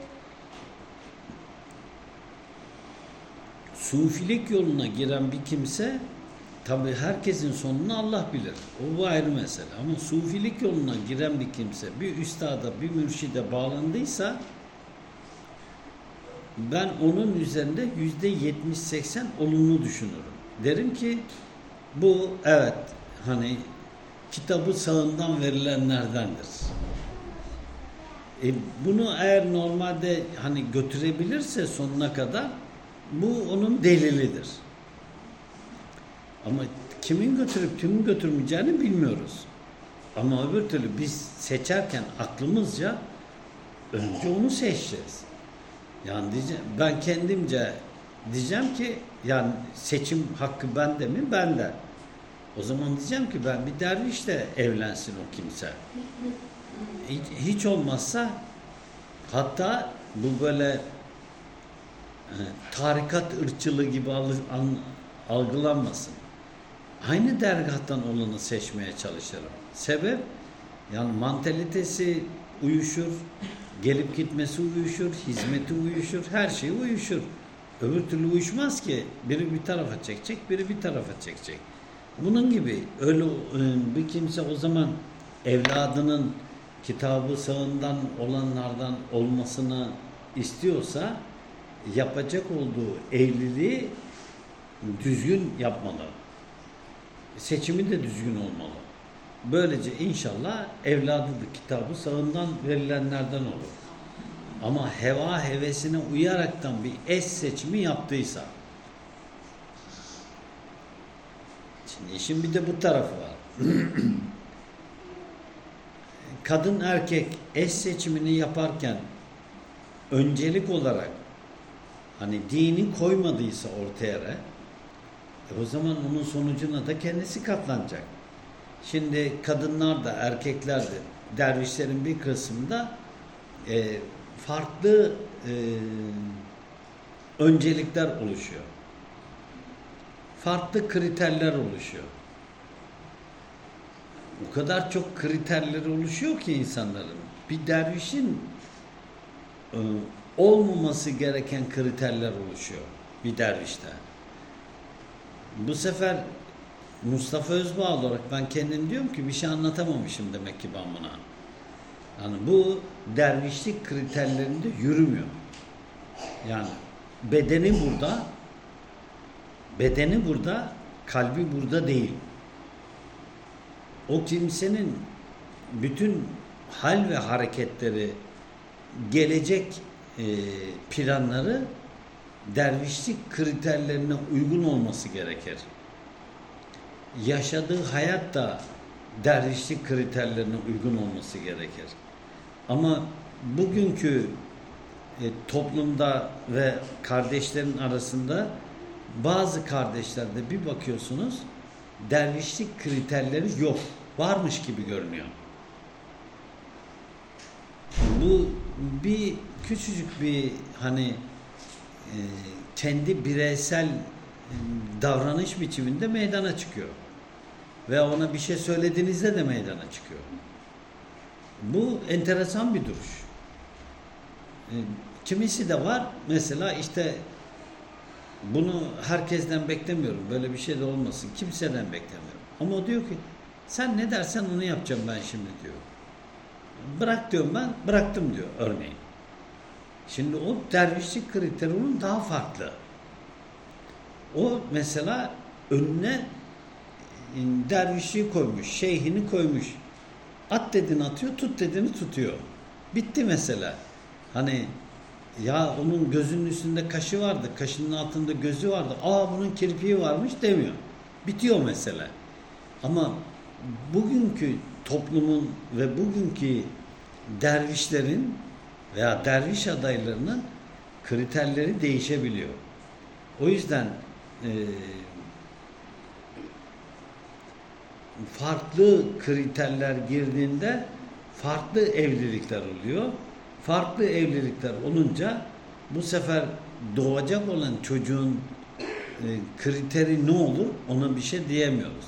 S2: sufilik yoluna giren bir kimse, tabi herkesin sonunu Allah bilir. O bu ayrı mesele. Ama sufilik yoluna giren bir kimse bir üstada, bir mürşide bağlandıysa ben onun üzerinde yüzde yetmiş seksen olumlu düşünürüm. Derim ki bu evet hani kitabı sağından verilenlerdendir. E, bunu eğer normalde hani götürebilirse sonuna kadar bu onun delilidir. Ama kimin götürüp kimin götürmeyeceğini bilmiyoruz. Ama öbür türlü biz seçerken aklımızca önce onu seçeceğiz. Yani diyeceğim, ben kendimce diyeceğim ki yani seçim hakkı bende mi? Bende. O zaman diyeceğim ki ben bir dervişle evlensin o kimse. Hiç, hiç olmazsa hatta bu böyle e, tarikat ırkçılığı gibi al, al, algılanmasın. Aynı dergahtan olanı seçmeye çalışırım. Sebep yani mantalitesi uyuşur, gelip gitmesi uyuşur, hizmeti uyuşur, her şey uyuşur. Öbür türlü uyuşmaz ki. Biri bir tarafa çekecek, biri bir tarafa çekecek. Bunun gibi öyle bir kimse o zaman evladının kitabı sağından olanlardan olmasını istiyorsa yapacak olduğu evliliği düzgün yapmalı. Seçimi de düzgün olmalı. Böylece inşallah evladı da kitabı sağından verilenlerden olur. Ama heva hevesine uyaraktan bir eş seçimi yaptıysa, şimdi işin bir de bu tarafı var. Kadın erkek eş seçimini yaparken öncelik olarak hani dini koymadıysa ortaya, e o zaman onun sonucuna da kendisi katlanacak. Şimdi kadınlar da erkekler de dervişlerin bir kısmında e, farklı e, öncelikler oluşuyor. Farklı kriterler oluşuyor. O kadar çok kriterleri oluşuyor ki insanların. Bir dervişin e, olmaması gereken kriterler oluşuyor bir dervişte. Bu sefer Mustafa Özbağ olarak ben kendim diyorum ki bir şey anlatamamışım demek ki ben buna. Yani bu dervişlik kriterlerinde yürümüyor. Yani bedeni burada, bedeni burada, kalbi burada değil. O kimsenin bütün hal ve hareketleri, gelecek e, planları dervişlik kriterlerine uygun olması gerekir. Yaşadığı hayat da dervişlik kriterlerine uygun olması gerekir. Ama bugünkü e, toplumda ve kardeşlerin arasında bazı kardeşlerde bir bakıyorsunuz dervişlik kriterleri yok. Varmış gibi görünüyor. Bu bir küçücük bir hani e, kendi bireysel e, davranış biçiminde meydana çıkıyor. Ve ona bir şey söylediğinizde de meydana çıkıyor. Bu enteresan bir duruş. E, kimisi de var mesela işte bunu herkesten beklemiyorum. Böyle bir şey de olmasın. Kimseden beklemiyorum. Ama o diyor ki sen ne dersen onu yapacağım ben şimdi diyor. Bırak diyorum ben, bıraktım diyor örneğin. Şimdi o dervişlik kriteri onun daha farklı. O mesela önüne dervişliği koymuş, şeyhini koymuş. At dediğini atıyor, tut dediğini tutuyor. Bitti mesela. Hani ya onun gözünün üstünde kaşı vardı, kaşının altında gözü vardı. Aa bunun kirpiği varmış demiyor. Bitiyor mesele. Ama bugünkü toplumun ve bugünkü dervişlerin veya derviş adaylarının kriterleri değişebiliyor. O yüzden e, farklı kriterler girdiğinde farklı evlilikler oluyor. Farklı evlilikler olunca bu sefer doğacak olan çocuğun e, kriteri ne olur ona bir şey diyemiyoruz.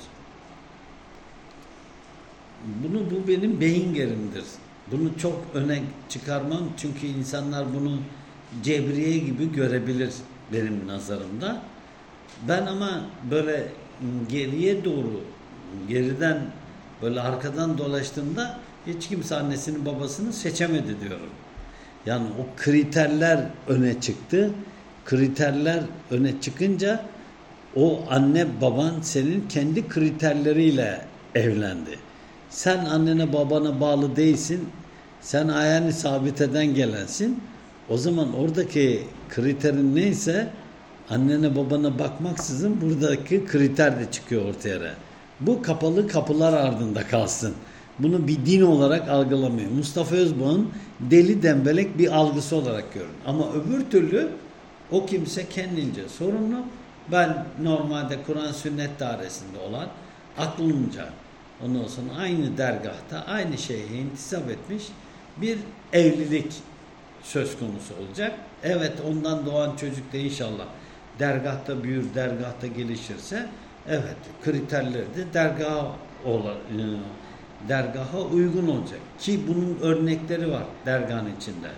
S2: Bunu bu benim beyin gerimdir. Bunu çok öne çıkarmam çünkü insanlar bunu cebriye gibi görebilir benim nazarımda. Ben ama böyle geriye doğru, geriden böyle arkadan dolaştığımda hiç kimse annesini babasını seçemedi diyorum. Yani o kriterler öne çıktı. Kriterler öne çıkınca o anne baban senin kendi kriterleriyle evlendi. Sen annene babana bağlı değilsin. Sen ayağını sabit eden gelensin. O zaman oradaki kriterin neyse annene babana bakmaksızın buradaki kriter de çıkıyor ortaya. Bu kapalı kapılar ardında kalsın. Bunu bir din olarak algılamıyor. Mustafa Özbağ'ın deli dembelek bir algısı olarak görün. Ama öbür türlü o kimse kendince sorumlu. Ben normalde Kur'an sünnet dairesinde olan aklımca ondan sonra aynı dergahta aynı şeye intisap etmiş bir evlilik söz konusu olacak. Evet ondan doğan çocuk da inşallah dergahta büyür, dergahta gelişirse evet kriterleri de dergaha olan, dergaha uygun olacak. Ki bunun örnekleri var dergahın içinde.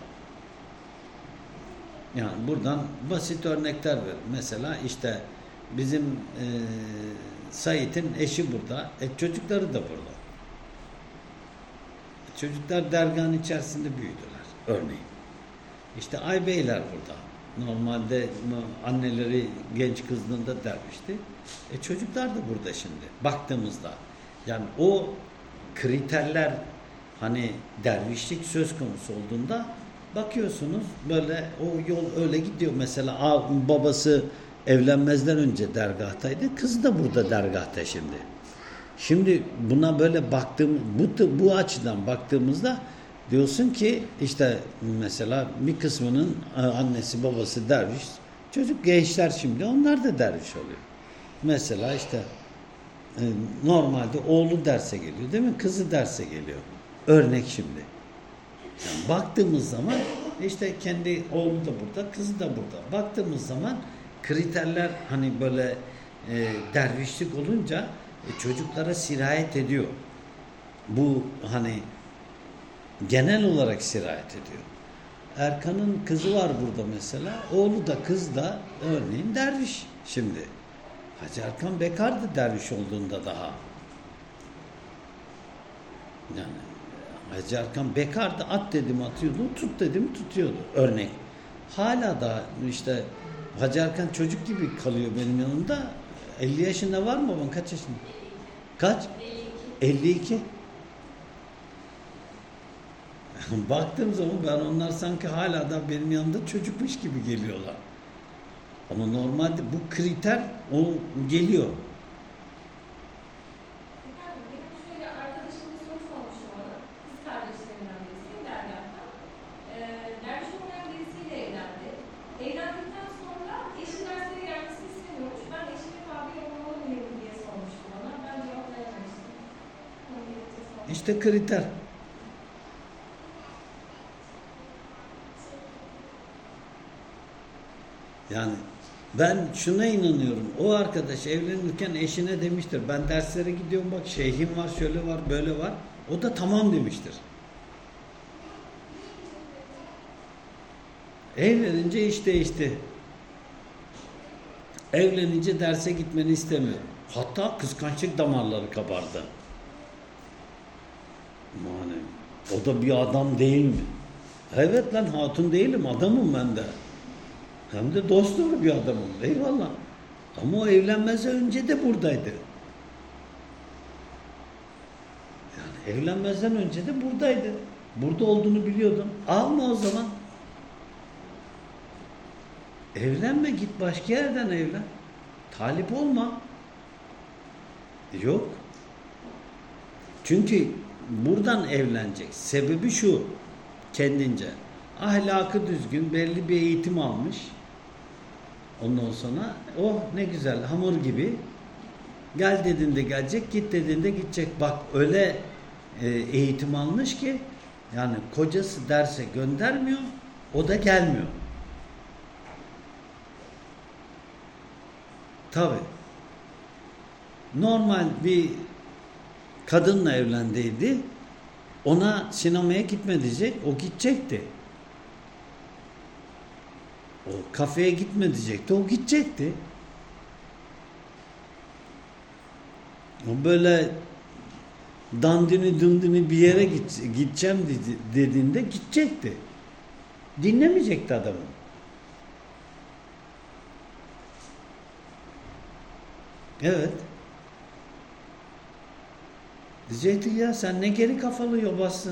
S2: Yani buradan basit örnekler ver. Mesela işte bizim e, Sait'in eşi burada. E, çocukları da burada. E, çocuklar dergahın içerisinde büyüdüler. Örneğin. İşte Aybeyler burada. Normalde anneleri genç kızlığında dervişti. E çocuklar da burada şimdi baktığımızda. Yani o kriterler hani dervişlik söz konusu olduğunda bakıyorsunuz böyle o yol öyle gidiyor. Mesela babası evlenmezden önce dergahtaydı. Kız da burada dergahta şimdi. Şimdi buna böyle baktığım bu bu açıdan baktığımızda diyorsun ki işte mesela bir kısmının annesi babası derviş. Çocuk gençler şimdi onlar da derviş oluyor. Mesela işte normalde oğlu derse geliyor değil mi? Kızı derse geliyor. Örnek şimdi. Yani baktığımız zaman işte kendi oğlu da burada, kızı da burada. Baktığımız zaman kriterler hani böyle e, dervişlik olunca e, çocuklara sirayet ediyor. Bu hani genel olarak sirayet ediyor. Erkan'ın kızı var burada mesela. Oğlu da kız da örneğin derviş şimdi. Hacı Erkan bekardı derviş olduğunda daha. Yani Hacı Erkan bekardı, at dedim atıyordu, tut dedim tutuyordu örnek. Hala da işte Hacı Erkan çocuk gibi kalıyor benim yanımda. elli yaşında var mı baban? Kaç yaşında? Kaç? elli iki. Baktığım zaman ben onlar sanki hala da benim yanımda çocukmuş gibi geliyorlar. Ama normalde bu kriter o geliyor.
S4: Efendim, benim şöyle arkadaşım bir soru sormuştu bana. Kız kardeşlerinden birisiyim dergahta. Ee, derviş olmayan birisiyle evlendi. Evlendikten sonra eşi derslere gelmesini istemiyormuş. Ben eşime tabi olmalı mıyım diye sormuştu bana. Ben cevap verememiştim. Onu birlikte sormuştum.
S2: İşte kriter. Yani ben şuna inanıyorum. O arkadaş evlenirken eşine demiştir. Ben derslere gidiyorum bak şeyhim var, şöyle var, böyle var. O da tamam demiştir. Evlenince iş değişti. Evlenince derse gitmeni istemiyor. Hatta kıskançlık damarları kabardı. Yani o da bir adam değil mi? Evet lan hatun değilim, adamım ben de. Hem de dost doğru bir adamım. Eyvallah. Ama o evlenmezden önce de buradaydı. Yani evlenmezden önce de buradaydı. Burada olduğunu biliyordum. Alma o zaman. Evlenme, git başka yerden evlen. Talip olma. Yok. Çünkü buradan evlenecek. Sebebi şu. Kendince. Ahlakı düzgün, belli bir eğitim almış. Ondan sonra oh ne güzel hamur gibi. Gel dediğinde gelecek, git dediğinde gidecek. Bak öyle e, eğitim almış ki yani kocası derse göndermiyor, o da gelmiyor. Tabii. Normal bir kadınla evlendiydi. Ona sinemaya gitme diyecek, o gidecekti. O kafeye gitme diyecekti, o gidecekti. O böyle dandini dındini bir yere git, gideceğim dedi, dediğinde gidecekti. Dinlemeyecekti adamı. Evet. Diyecekti ya sen ne geri kafalı yobazsın.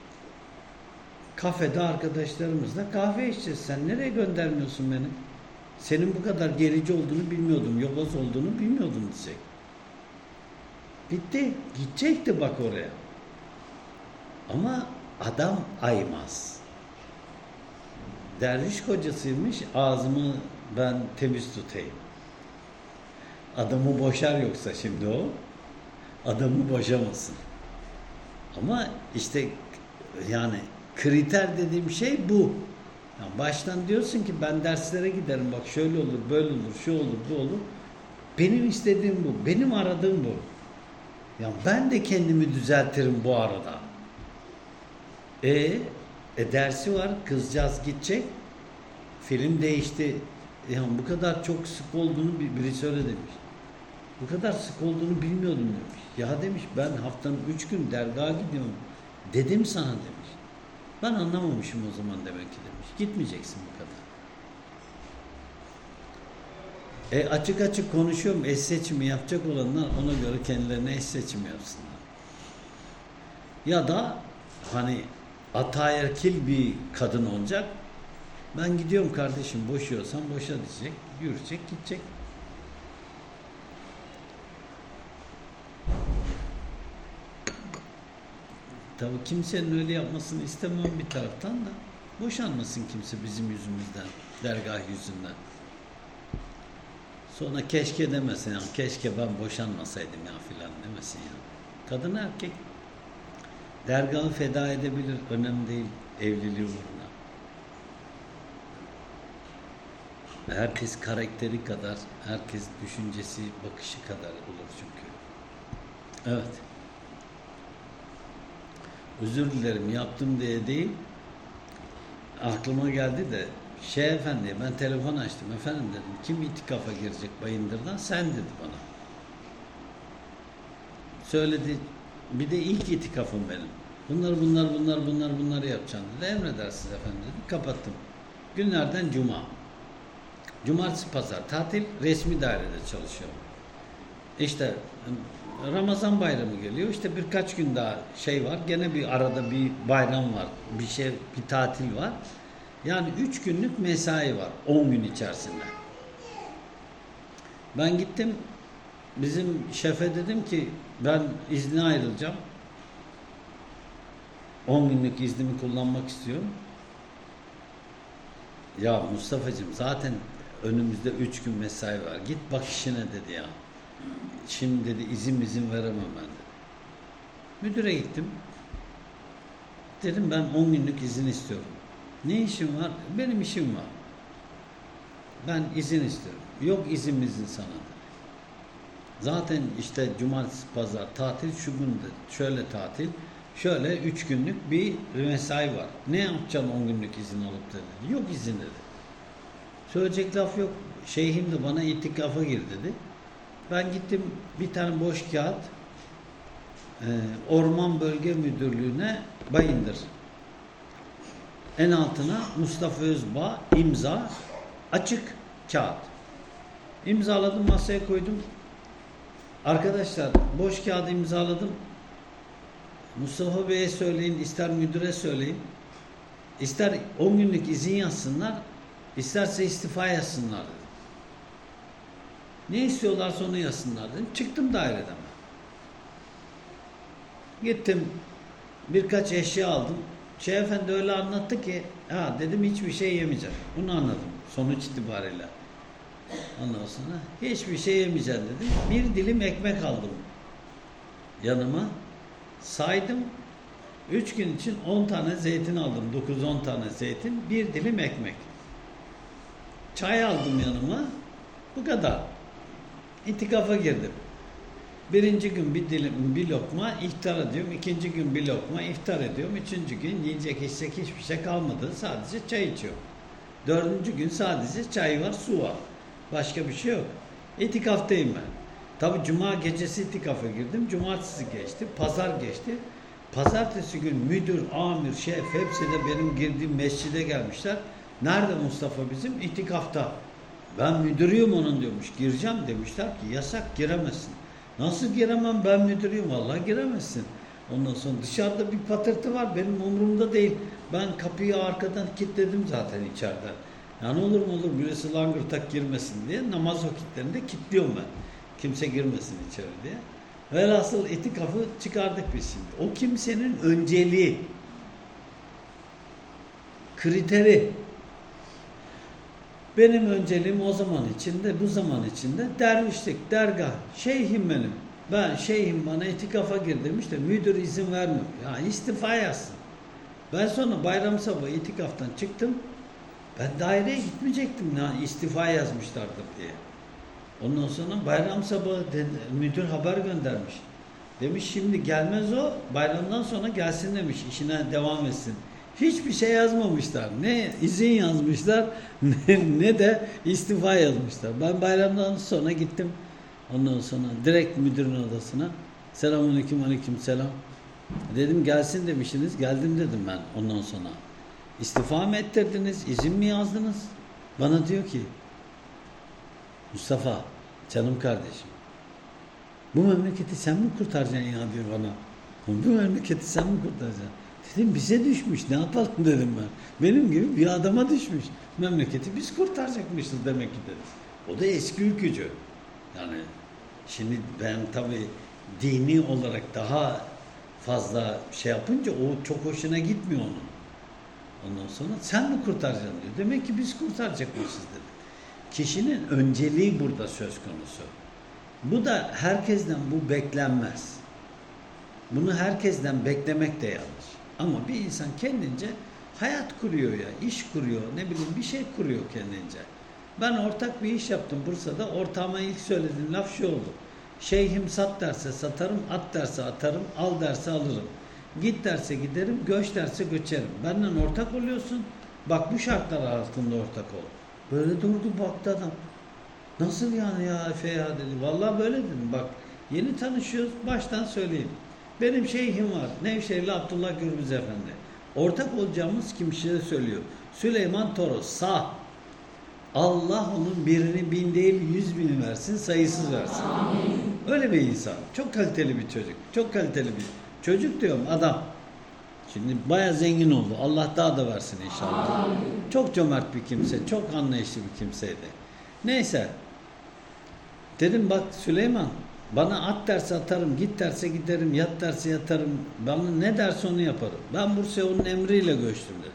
S2: Kafede arkadaşlarımızla kahve içeceğiz. Sen nereye göndermiyorsun beni? Senin bu kadar gerici olduğunu bilmiyordum. Yobaz olduğunu bilmiyordum diyecek. Bitti. Gidecekti bak oraya. Ama adam aymaz. Derviş kocasıymış. Ağzımı ben temiz tutayım. Adamı boşar yoksa şimdi o. Adamı boşamasın. Ama işte yani kriter dediğim şey bu. Yani baştan diyorsun ki ben derslere giderim bak şöyle olur, böyle olur, şu olur, bu olur. Benim istediğim bu. Benim aradığım bu. Yani ben de kendimi düzeltirim bu arada. E, e dersi var. Kızcağız gidecek. Film değişti. Yani bu kadar çok sık olduğunu birisi öyle demiş. Bu kadar sık olduğunu bilmiyordum demiş. Ya demiş ben haftanın üç gün dergaha gidiyorum. Dedim sana demiş. Ben anlamamışım o zaman demek ki demiş. Gitmeyeceksin bu kadar. E açık açık konuşuyorum. Eş seçimi yapacak olanlar ona göre kendilerine eş seçimi yapsınlar. Ya da hani ataerkil bir kadın olacak. Ben gidiyorum kardeşim, boşuyorsan boşa diyecek. Yürüyecek, gidecek. Tabii kimsenin öyle yapmasını istemem bir taraftan da. Boşanmasın kimse bizim yüzümüzden, dergah yüzünden. Sonra keşke demesin ya, keşke ben boşanmasaydım ya filan demesin ya. Kadın erkek dergahı feda edebilir, önemli değil evliliği uğruna. Herkes karakteri kadar, herkes düşüncesi, bakışı kadar olur çünkü. Evet. Özür dilerim, yaptım diye değil. Aklıma geldi de şey efendi, ben telefon açtım. Efendim dedim, kim itikafa girecek Bayındır'dan? Sen dedi bana. Söyledi. Bir de ilk itikafım benim. Bunlar bunlar bunlar bunlar bunları yapacağım dedi. Emredersiniz efendim dedi. Kapattım. Günlerden cuma. Cumartesi pazar tatil, resmi dairede çalışıyorum. İşte Ramazan bayramı geliyor. İşte birkaç gün daha şey var. Gene bir arada bir bayram var. Bir şey, bir tatil var. Yani üç günlük mesai var. On gün içerisinde. Ben gittim. Bizim şefe dedim ki ben izne ayrılacağım. On günlük iznimi kullanmak istiyorum. Ya Mustafa'cığım zaten önümüzde üç gün mesai var. Git bak işine dedi ya. Şimdi dedi izin izin veremem ben dedi. Müdüre gittim. Dedim ben on günlük izin istiyorum. Ne işin var? Benim işim var. Ben izin istiyorum. Yok izin izin sana dedi. Zaten işte cumartesi pazar tatil, şu gün de şöyle tatil, şöyle üç günlük bir mesai var. Ne yapacaksın on günlük izin alıp dedi. Yok izin dedi. Söyleyecek laf yok. Şeyhim de bana itikafa gir dedi. Ben gittim bir tane boş kağıt e, Orman Bölge Müdürlüğü'ne Bayındır. En altına Mustafa Özbağ imza açık kağıt. İmzaladım, masaya koydum. Arkadaşlar boş kağıdı imzaladım. Mustafa Bey'e söyleyin, ister müdüre söyleyin. İster on günlük izin yazsınlar, isterse istifa yazsınlar dedim. Ne istiyorlarsa onu yazsınlar dedim. Çıktım daireden ben. Gittim, birkaç eşya aldım. Şey efendi öyle anlattı ki, ha dedim hiçbir şey yemeyeceğim. Bunu anladım sonuç itibariyle. Ondan sonra hiçbir şey yemeyeceğim dedim. Bir dilim ekmek aldım yanıma. Saydım. Üç gün için on tane zeytin aldım. Dokuz on tane zeytin. Bir dilim ekmek. Çay aldım yanıma. Bu kadar. İtikafa girdim. Birinci gün bir dilim, bir lokma iftar ediyorum. İkinci gün bir lokma iftar ediyorum. Üçüncü gün yiyecek içecek hiçbir şey kalmadı. Sadece çay içiyorum. Dördüncü gün sadece çay var, su var. Başka bir şey yok. İtikaftayım ben. Tabi cuma gecesi itikafa girdim. Cumartesi geçti. Pazar geçti. Pazartesi gün müdür, amir, şef hepsi de benim girdiğim mescide gelmişler. Nerede Mustafa bizim? İtikafta. Ben müdürüyüm onun diyormuş. Gireceğim demişler ki yasak giremezsin. Nasıl giremem, ben müdürüyüm. Vallahi giremezsin. Ondan sonra dışarıda bir patırtı var. Benim umurumda değil. Ben kapıyı arkadan kilitledim zaten içeriden. Yani olur mu olur birisi langırtak girmesin diye namaz vakitlerinde kilitliyorum ben. Kimse girmesin içeri diye. Velhasıl itikafı çıkardık biz şimdi. O kimsenin önceliği, kriteri. Benim önceliğim o zaman içinde, bu zaman içinde dervişlik, dergah. Şeyhim benim. Ben şeyhim bana itikafa gir demiş de müdür izin vermiyor. Ya istifa yazsın. Ben sonra bayram sabahı itikaftan çıktım. Ben daireye gitmeyecektim. Ya, istifa yazmışlardır diye. Ondan sonra bayram sabahı dedi, müdür haber göndermiş. Demiş şimdi gelmez o. Bayramdan sonra gelsin demiş. İşine devam etsin. Hiçbir şey yazmamışlar. Ne izin yazmışlar ne, ne de istifa yazmışlar. Ben bayramdan sonra gittim. Ondan sonra direkt müdürün odasına. Selamünaleyküm, aleyküm selam. Dedim gelsin demişsiniz. Geldim dedim ben ondan sonra. İstifa mı ettirdiniz? İzin mi yazdınız? Bana diyor ki Mustafa, canım kardeşim. Bu memleketi sen mi kurtaracaksın ya diyor bana. Bu memleketi sen mi kurtaracaksın? Dedim bize düşmüş, ne yapalım dedim ben. Benim gibi bir adama düşmüş. Memleketi biz kurtaracakmışız demek ki dedim. O da eski ülkücü. Yani şimdi ben tabii dini olarak daha fazla şey yapınca o çok hoşuna gitmiyor onun. Ondan sonra sen mi kurtaracaksın diyor. Demek ki biz kurtaracakmışız dedi. Kişinin önceliği burada söz konusu. Bu da herkesten bu beklenmez. Bunu herkesten beklemek de yanlış. Ama bir insan kendince hayat kuruyor ya, iş kuruyor, ne bileyim bir şey kuruyor kendince. Ben ortak bir iş yaptım Bursa'da. Ortağıma ilk söylediğim laf şu oldu. Şeyhim sat derse satarım, at derse atarım, al derse alırım. Git derse giderim, göç derse göçerim. Benden ortak oluyorsun. Bak bu şartlar altında ortak ol. Böyle durdu baktı adam. Nasıl yani ya Efe ya dedi. Vallahi böyle dedim. Bak yeni tanışıyoruz. Baştan söyleyeyim. Benim şeyhim var. Nevşehirli Abdullah Gürbüz Efendi. Ortak olacağımız kimseye söylüyor. Süleyman Toros sağ. Allah onun birini bin değil yüz bini versin, sayısız versin. Amin. Öyle bir insan. Çok kaliteli bir çocuk. Çok kaliteli bir çocuk diyorum adam. Şimdi bayağı zengin oldu. Allah daha da versin inşallah. Amin. Çok cömert bir kimse. Çok anlayışlı bir kimseydi. Neyse. Dedim bak Süleyman bana at derse atarım, git derse giderim, yat derse yatarım. Bana ne derse onu yaparım. Ben Bursa'ya onun emriyle göçtüm dedim.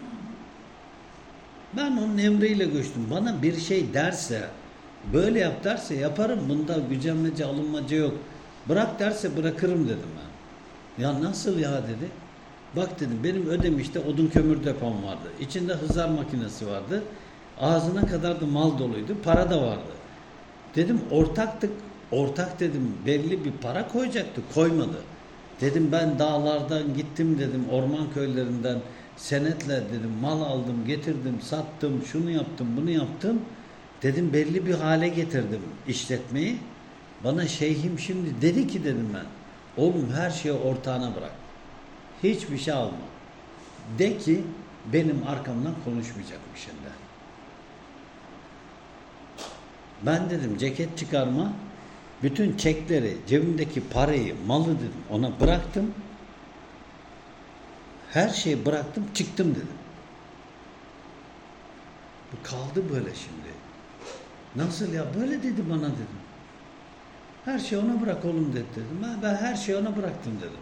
S2: Ben onun emriyle göçtüm. Bana bir şey derse, böyle yap derse yaparım. Bunda gücenmece, alınmaca yok. Bırak derse bırakırım dedim ben. Ya nasıl ya dedi. Bak dedim benim Ödemiş'te odun kömür depom vardı. İçinde hızar makinesi vardı. Ağzına kadar da mal doluydu. Para da vardı. Dedim ortaktık. Ortak dedim belli bir para koyacaktı. Koymadı. Dedim ben dağlardan gittim dedim. Orman köylerinden senetle dedim mal aldım, getirdim, sattım, şunu yaptım, bunu yaptım. Dedim belli bir hale getirdim işletmeyi. Bana şeyhim şimdi dedi ki dedim ben. Oğlum her şeyi ortağına bırak. Hiçbir şey alma. De ki benim arkamdan konuşmayacakmış şimdi. Ben dedim ceket çıkarma, bütün çekleri, cebimdeki parayı, malı dedim ona bıraktım. Her şeyi bıraktım, çıktım dedim. Bu kaldı böyle şimdi. Nasıl ya? Böyle dedi bana dedim. Her şeyi ona bırak oğlum dedi dedim. Ben, ben her şeyi ona bıraktım dedim.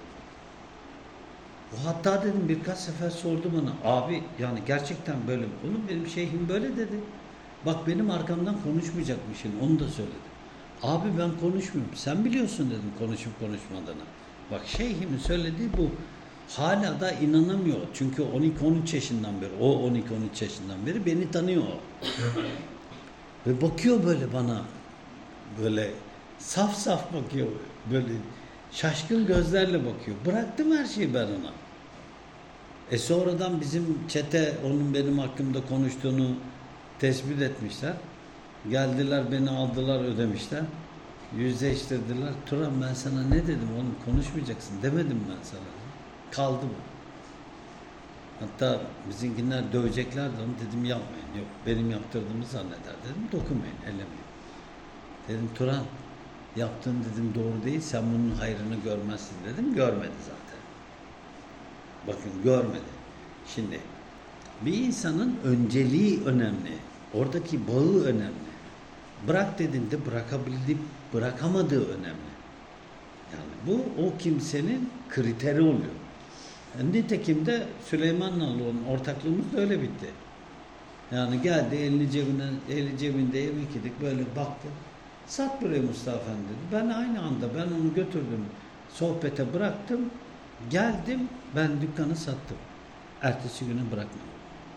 S2: O hatta dedim birkaç sefer sordu bana. Abi yani gerçekten böyle mi? Oğlum benim şeyhim böyle dedi. Bak benim arkamdan konuşmayacakmışsın. Onu da söyledi. Abi ben konuşmuyorum. Sen biliyorsun dedim konuşup konuşmadığını. Bak şeyhimin söylediği bu. Hala da inanamıyor. Çünkü on iki on üç yaşından beri, o on iki on üç yaşından beri beni tanıyor. Ve bakıyor böyle bana. Böyle saf saf bakıyor. Böyle şaşkın gözlerle bakıyor. Bıraktım her şeyi ben ona. E sonradan bizim çete onun benim hakkımda konuştuğunu tespit etmişler. Geldiler beni aldılar ödemişler. Yüzleştirdiler. Turan ben sana ne dedim oğlum konuşmayacaksın demedim ben sana. Kaldı bu. Hatta bizimkiler dövecekler de onu dedim yapmayın. Yok benim yaptırdığımı zanneder dedim. Dokunmayın, ellemeyin. Dedim Turan yaptığın dedim doğru değil. Sen bunun hayrını görmezsin dedim. Görmedi zaten. Bakın görmedi. Şimdi bir insanın önceliği önemli. Oradaki bağı önemli. Bırak dediğinde bırakabildiği, bırakamadığı önemli. Yani bu o kimsenin kriteri oluyor. Yani nitekim de Süleyman'la olan ortaklığımız da öyle bitti. Yani geldi elini cebine, eli cebinde yemek yedik böyle baktı. Sat buraya Mustafa Efendi dedi. Ben aynı anda ben onu götürdüm. Sohbete bıraktım. Geldim ben dükkanı sattım. Ertesi günü bırakmadım.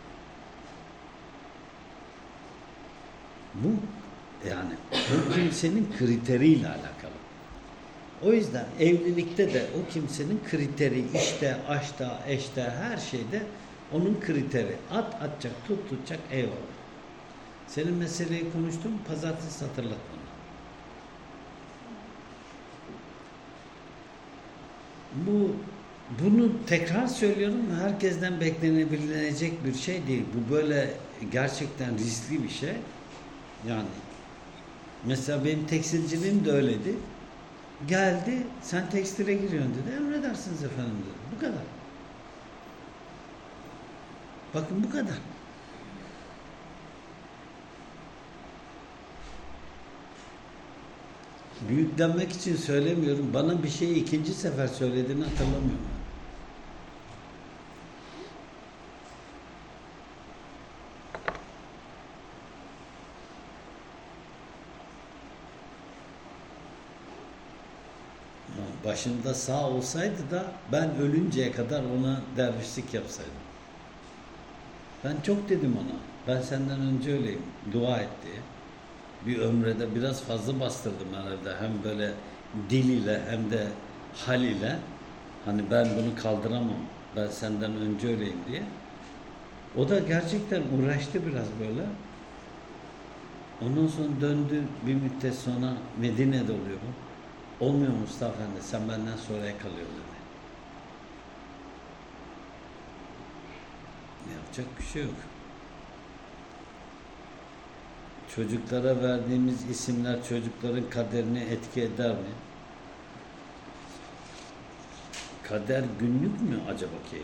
S2: Bu yani bu kimsenin kriteriyle alakalı. O yüzden evlilikte de o kimsenin kriteri işte, aşkta, eşte, her şeyde onun kriteri. At atacak, tut tutacak eyvallah. Senin meseleyi konuştum, pazartesi hatırlat bana. Bu bunu tekrar söylüyorum, herkesten beklenebilecek bir şey değil. Bu böyle gerçekten riskli bir şey. Yani Mesela benim tekstilciliğim de öyleydi. Geldi, sen tekstile giriyorsun dedi. Emredersiniz efendim dedi. Bu kadar. Bakın bu kadar. Büyüklenmek için söylemiyorum. Bana bir şeyi ikinci sefer söylediğini hatırlamıyorum. Başında sağ olsaydı da ben ölünceye kadar ona dervişlik yapsaydım. Ben çok dedim ona. Ben senden önce öyleyim. Dua et diye. Bir ömrede biraz fazla bastırdım herhalde. Hem böyle dil ile hem de hal ile. Hani ben bunu kaldıramam. Ben senden önce öyleyim diye. O da gerçekten uğraştı biraz böyle. Ondan sonra döndü bir müddet sonra Medine'de oluyor bu. Olmuyor Mustafa Efendi, sen benden sonraya kalıyor dedi. Yapacak bir şey yok. Çocuklara verdiğimiz isimler çocukların kaderini etki eder mi? Kader günlük mü acaba ki?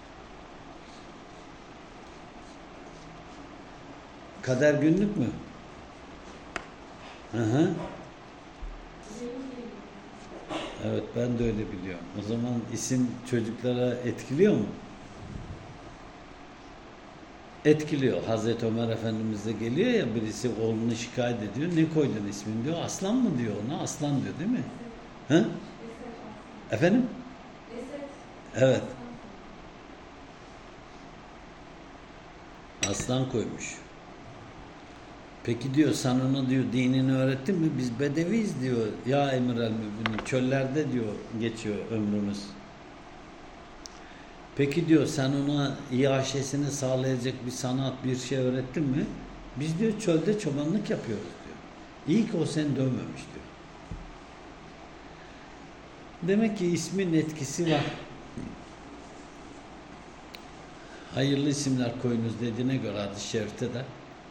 S2: Kader günlük mü? Hı hı. Evet, ben de öyle biliyorum. O zaman isim çocuklara etkiliyor mu? Etkiliyor. Hazreti Ömer Efendimiz de geliyor ya, birisi oğlunu şikayet ediyor. Ne koydun ismini diyor. Aslan mı diyor ona? Aslan diyor değil mi? Hı? Efendim? Evet. Aslan koymuş. Peki diyor, sen ona diyor dinini öğrettin mi? Biz bedeviyiz diyor. Ya emir el müminin, çöllerde diyor geçiyor ömrümüz. Peki diyor, sen ona iaşesini sağlayacak bir sanat, bir şey öğrettin mi? Biz diyor çölde çobanlık yapıyoruz diyor. İyi ki o seni dövmemiş diyor. Demek ki ismin etkisi var. Hayırlı isimler koyunuz dediğine göre hadis-i şerifte de.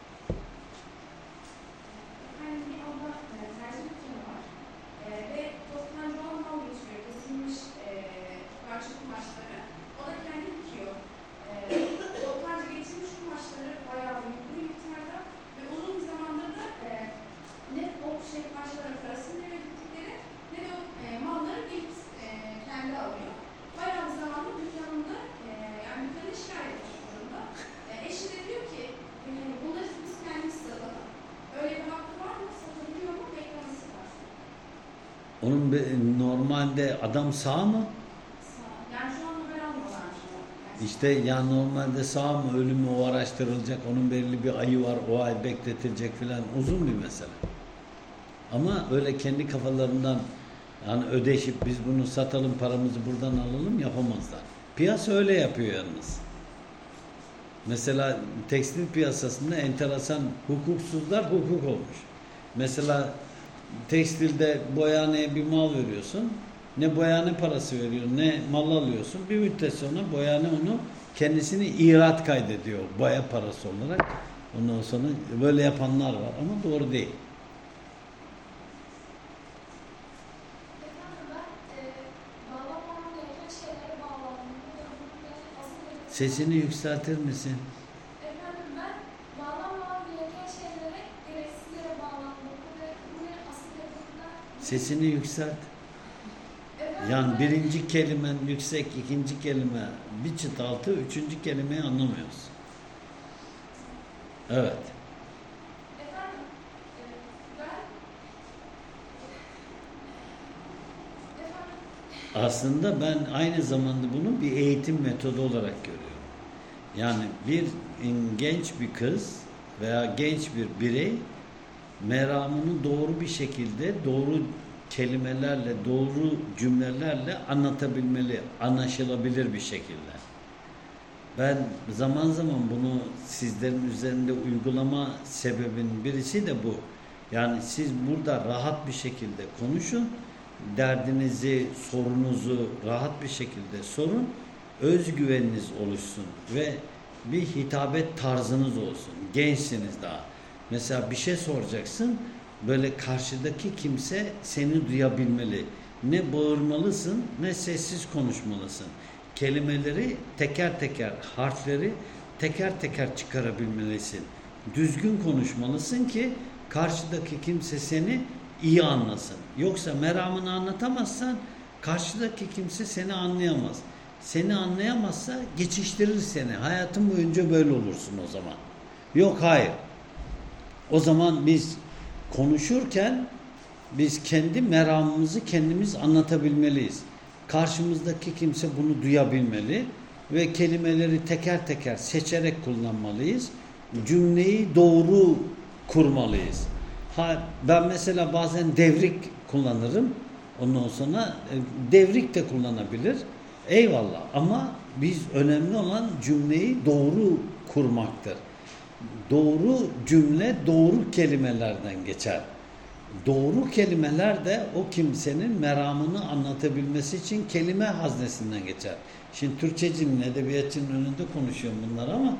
S3: Efendim bir Allah e, tercih bütünü var. E, ve toptancı olmadan geçiyor. Kesilmiş e, parça kumaşları. O da kendi dikiyor. E, toptancı getirmiş kumaşları bayağı büyük bir miktarda ve uzun bir zamandır da e, ne o şey kumaşların parasını ne diktikleri ne de o e, malları gelip e, kendi alıyor. Bayağı bir zamandır dükkanında e, yani dükkanı şikayet etmiş durumda. E, eşi de diyor ki e, bunları biz kendimiz satalım. Öyle bir hakkı var mı? Satabiliyor mu? Beklemesi var.
S2: Onun be- normalde adam sağ mı?
S3: Sağ. Yani şu an haber almıyorlar şu an. Yani
S2: İşte ya normalde sağ mı, ölü mü, o araştırılacak. Onun belli bir ayı var, o ay bekletilecek filan, uzun bir mesele. Ama öyle kendi kafalarından yani ödeşip biz bunu satalım, paramızı buradan alalım yapamazlar. Piyasa öyle yapıyor yalnız. Mesela tekstil piyasasında enteresan hukuksuzlar hukuk olmuş. Mesela tekstilde boyaneye bir mal veriyorsun. Ne boyane parası veriyor, ne mal alıyorsun. Bir müddet sonra boyane onu kendisini irat kaydediyor boya parası olarak. Ondan sonra böyle yapanlar var ama doğru değil.
S6: Efendim ben e, bağlanmam gereken şeylere bağlandım. Bu da bunun asıl hedefim-
S2: Sesini yükseltir misin?
S6: Efendim ben bağlanmam gereken şeylere gereksiz yere bağlandım. Bu da bunun asıl hedefimden.
S2: Sesini yükselt.
S6: Efendim
S2: Yani
S6: ben-
S2: birinci kelimen yüksek, ikinci kelime bir çıt altı, üçüncü kelimeyi anlamıyoruz. Evet.
S6: Efendim e, ben efendim
S2: Aslında ben aynı zamanda bunu bir eğitim metodu olarak görüyorum. Yani bir genç bir kız veya genç bir birey meramını doğru bir şekilde, doğru kelimelerle, doğru cümlelerle anlatabilmeli, anlaşılabilir bir şekilde. Ben zaman zaman bunu sizlerin üzerinde uygulama sebebinin birisi de bu. Yani siz burada rahat bir şekilde konuşun, derdinizi, sorunuzu rahat bir şekilde sorun, özgüveniniz oluşsun ve bir hitabet tarzınız olsun. Gençsiniz daha. Mesela bir şey soracaksın, böyle karşıdaki kimse seni duyabilmeli. Ne bağırmalısın ne sessiz konuşmalısın. Kelimeleri teker teker, harfleri teker teker çıkarabilmelisin. Düzgün konuşmalısın ki karşıdaki kimse seni iyi anlasın. Yoksa meramını anlatamazsan karşıdaki kimse seni anlayamaz. Seni anlayamazsa geçiştirir seni. Hayatın boyunca böyle olursun o zaman. Yok hayır. O zaman biz konuşurken biz kendi meramımızı kendimiz anlatabilmeliyiz. Karşımızdaki kimse bunu duyabilmeli ve kelimeleri teker teker seçerek kullanmalıyız. Cümleyi doğru kurmalıyız. Ha, ben mesela bazen devrik kullanırım. Ondan sonra devrik de kullanabilir. Eyvallah ama biz önemli olan cümleyi doğru kurmaktır. Doğru cümle doğru kelimelerden geçer. Doğru kelimeler de o kimsenin meramını anlatabilmesi için kelime haznesinden geçer. Şimdi Türkçecinin, edebiyatçının önünde konuşuyorum bunlar ama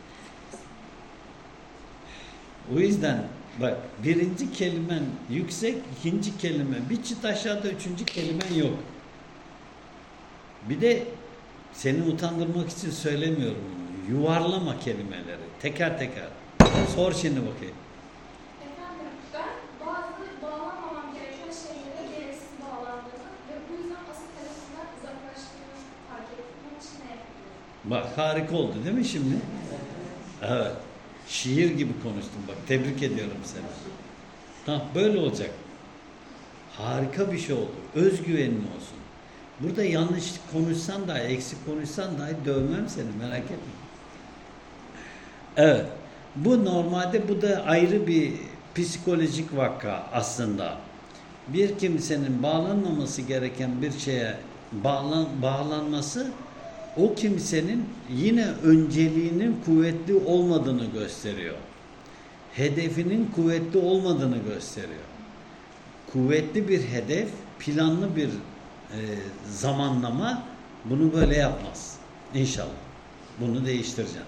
S2: o yüzden bak birinci kelimen yüksek, ikinci kelime bir çıt aşağıda, üçüncü kelimen yok. Bir de seni utandırmak için söylemiyorum bunu. Yuvarlama kelimeleri teker teker. Sor şimdi bakayım.
S6: Efendim, ben bazı bağlanmamam gereken şeylere gereksiz bağlandığımı ve bu yüzden asıl hedefimden uzaklaştığımı fark ettim. Bunun için ne yapıyorum?
S2: Bak harika oldu değil mi şimdi? Evet. Şiir gibi konuştun bak. Tebrik ediyorum seni. Tamam böyle olacak. Harika bir şey oldu. Özgüvenin olsun. Burada yanlış konuşsan dahi, eksik konuşsan dahi dövmem seni, merak etme. Evet. Bu normalde bu da ayrı bir psikolojik vaka aslında. Bir kimsenin bağlanmaması gereken bir şeye bağlan, bağlanması o kimsenin yine önceliğinin kuvvetli olmadığını gösteriyor. Hedefinin kuvvetli olmadığını gösteriyor. Kuvvetli bir hedef, planlı bir e, zamanlama bunu böyle yapmaz. İnşallah. Bunu değiştireceğim.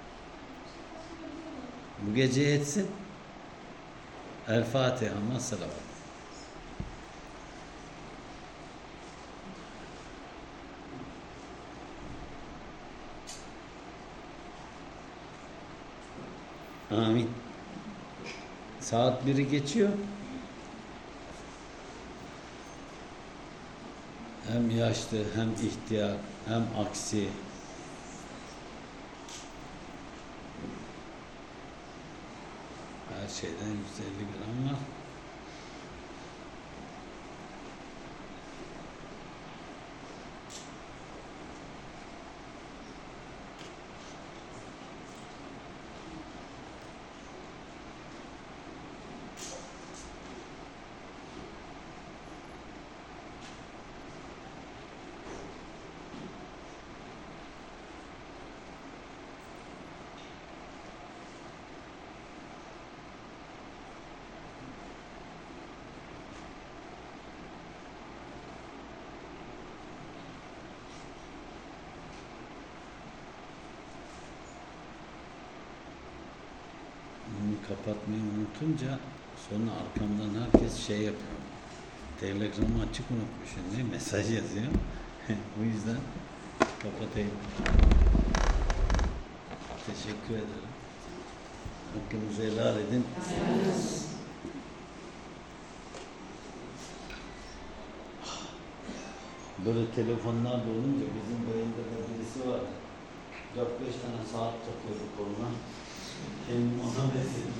S2: Bu gece yetsin. El Fatiha. Selamet. Amin. Saat biri geçiyor. Hem yaşlı, hem ihtiyar, hem aksi. Her şeyden yüz elli gram var. Kapatmayı unutunca sonra arkamdan herkes şey yapıyor. Telegram'ı açık unutmuşsun diye mesaj yazıyor. O yüzden kapatayım. Teşekkür ederim. Hakkınızı helal edin. Böyle telefonlar da olunca bizim bölümde de birisi vardı. dört beş tane saat takıyordu koluna. Kendimi ona besledim.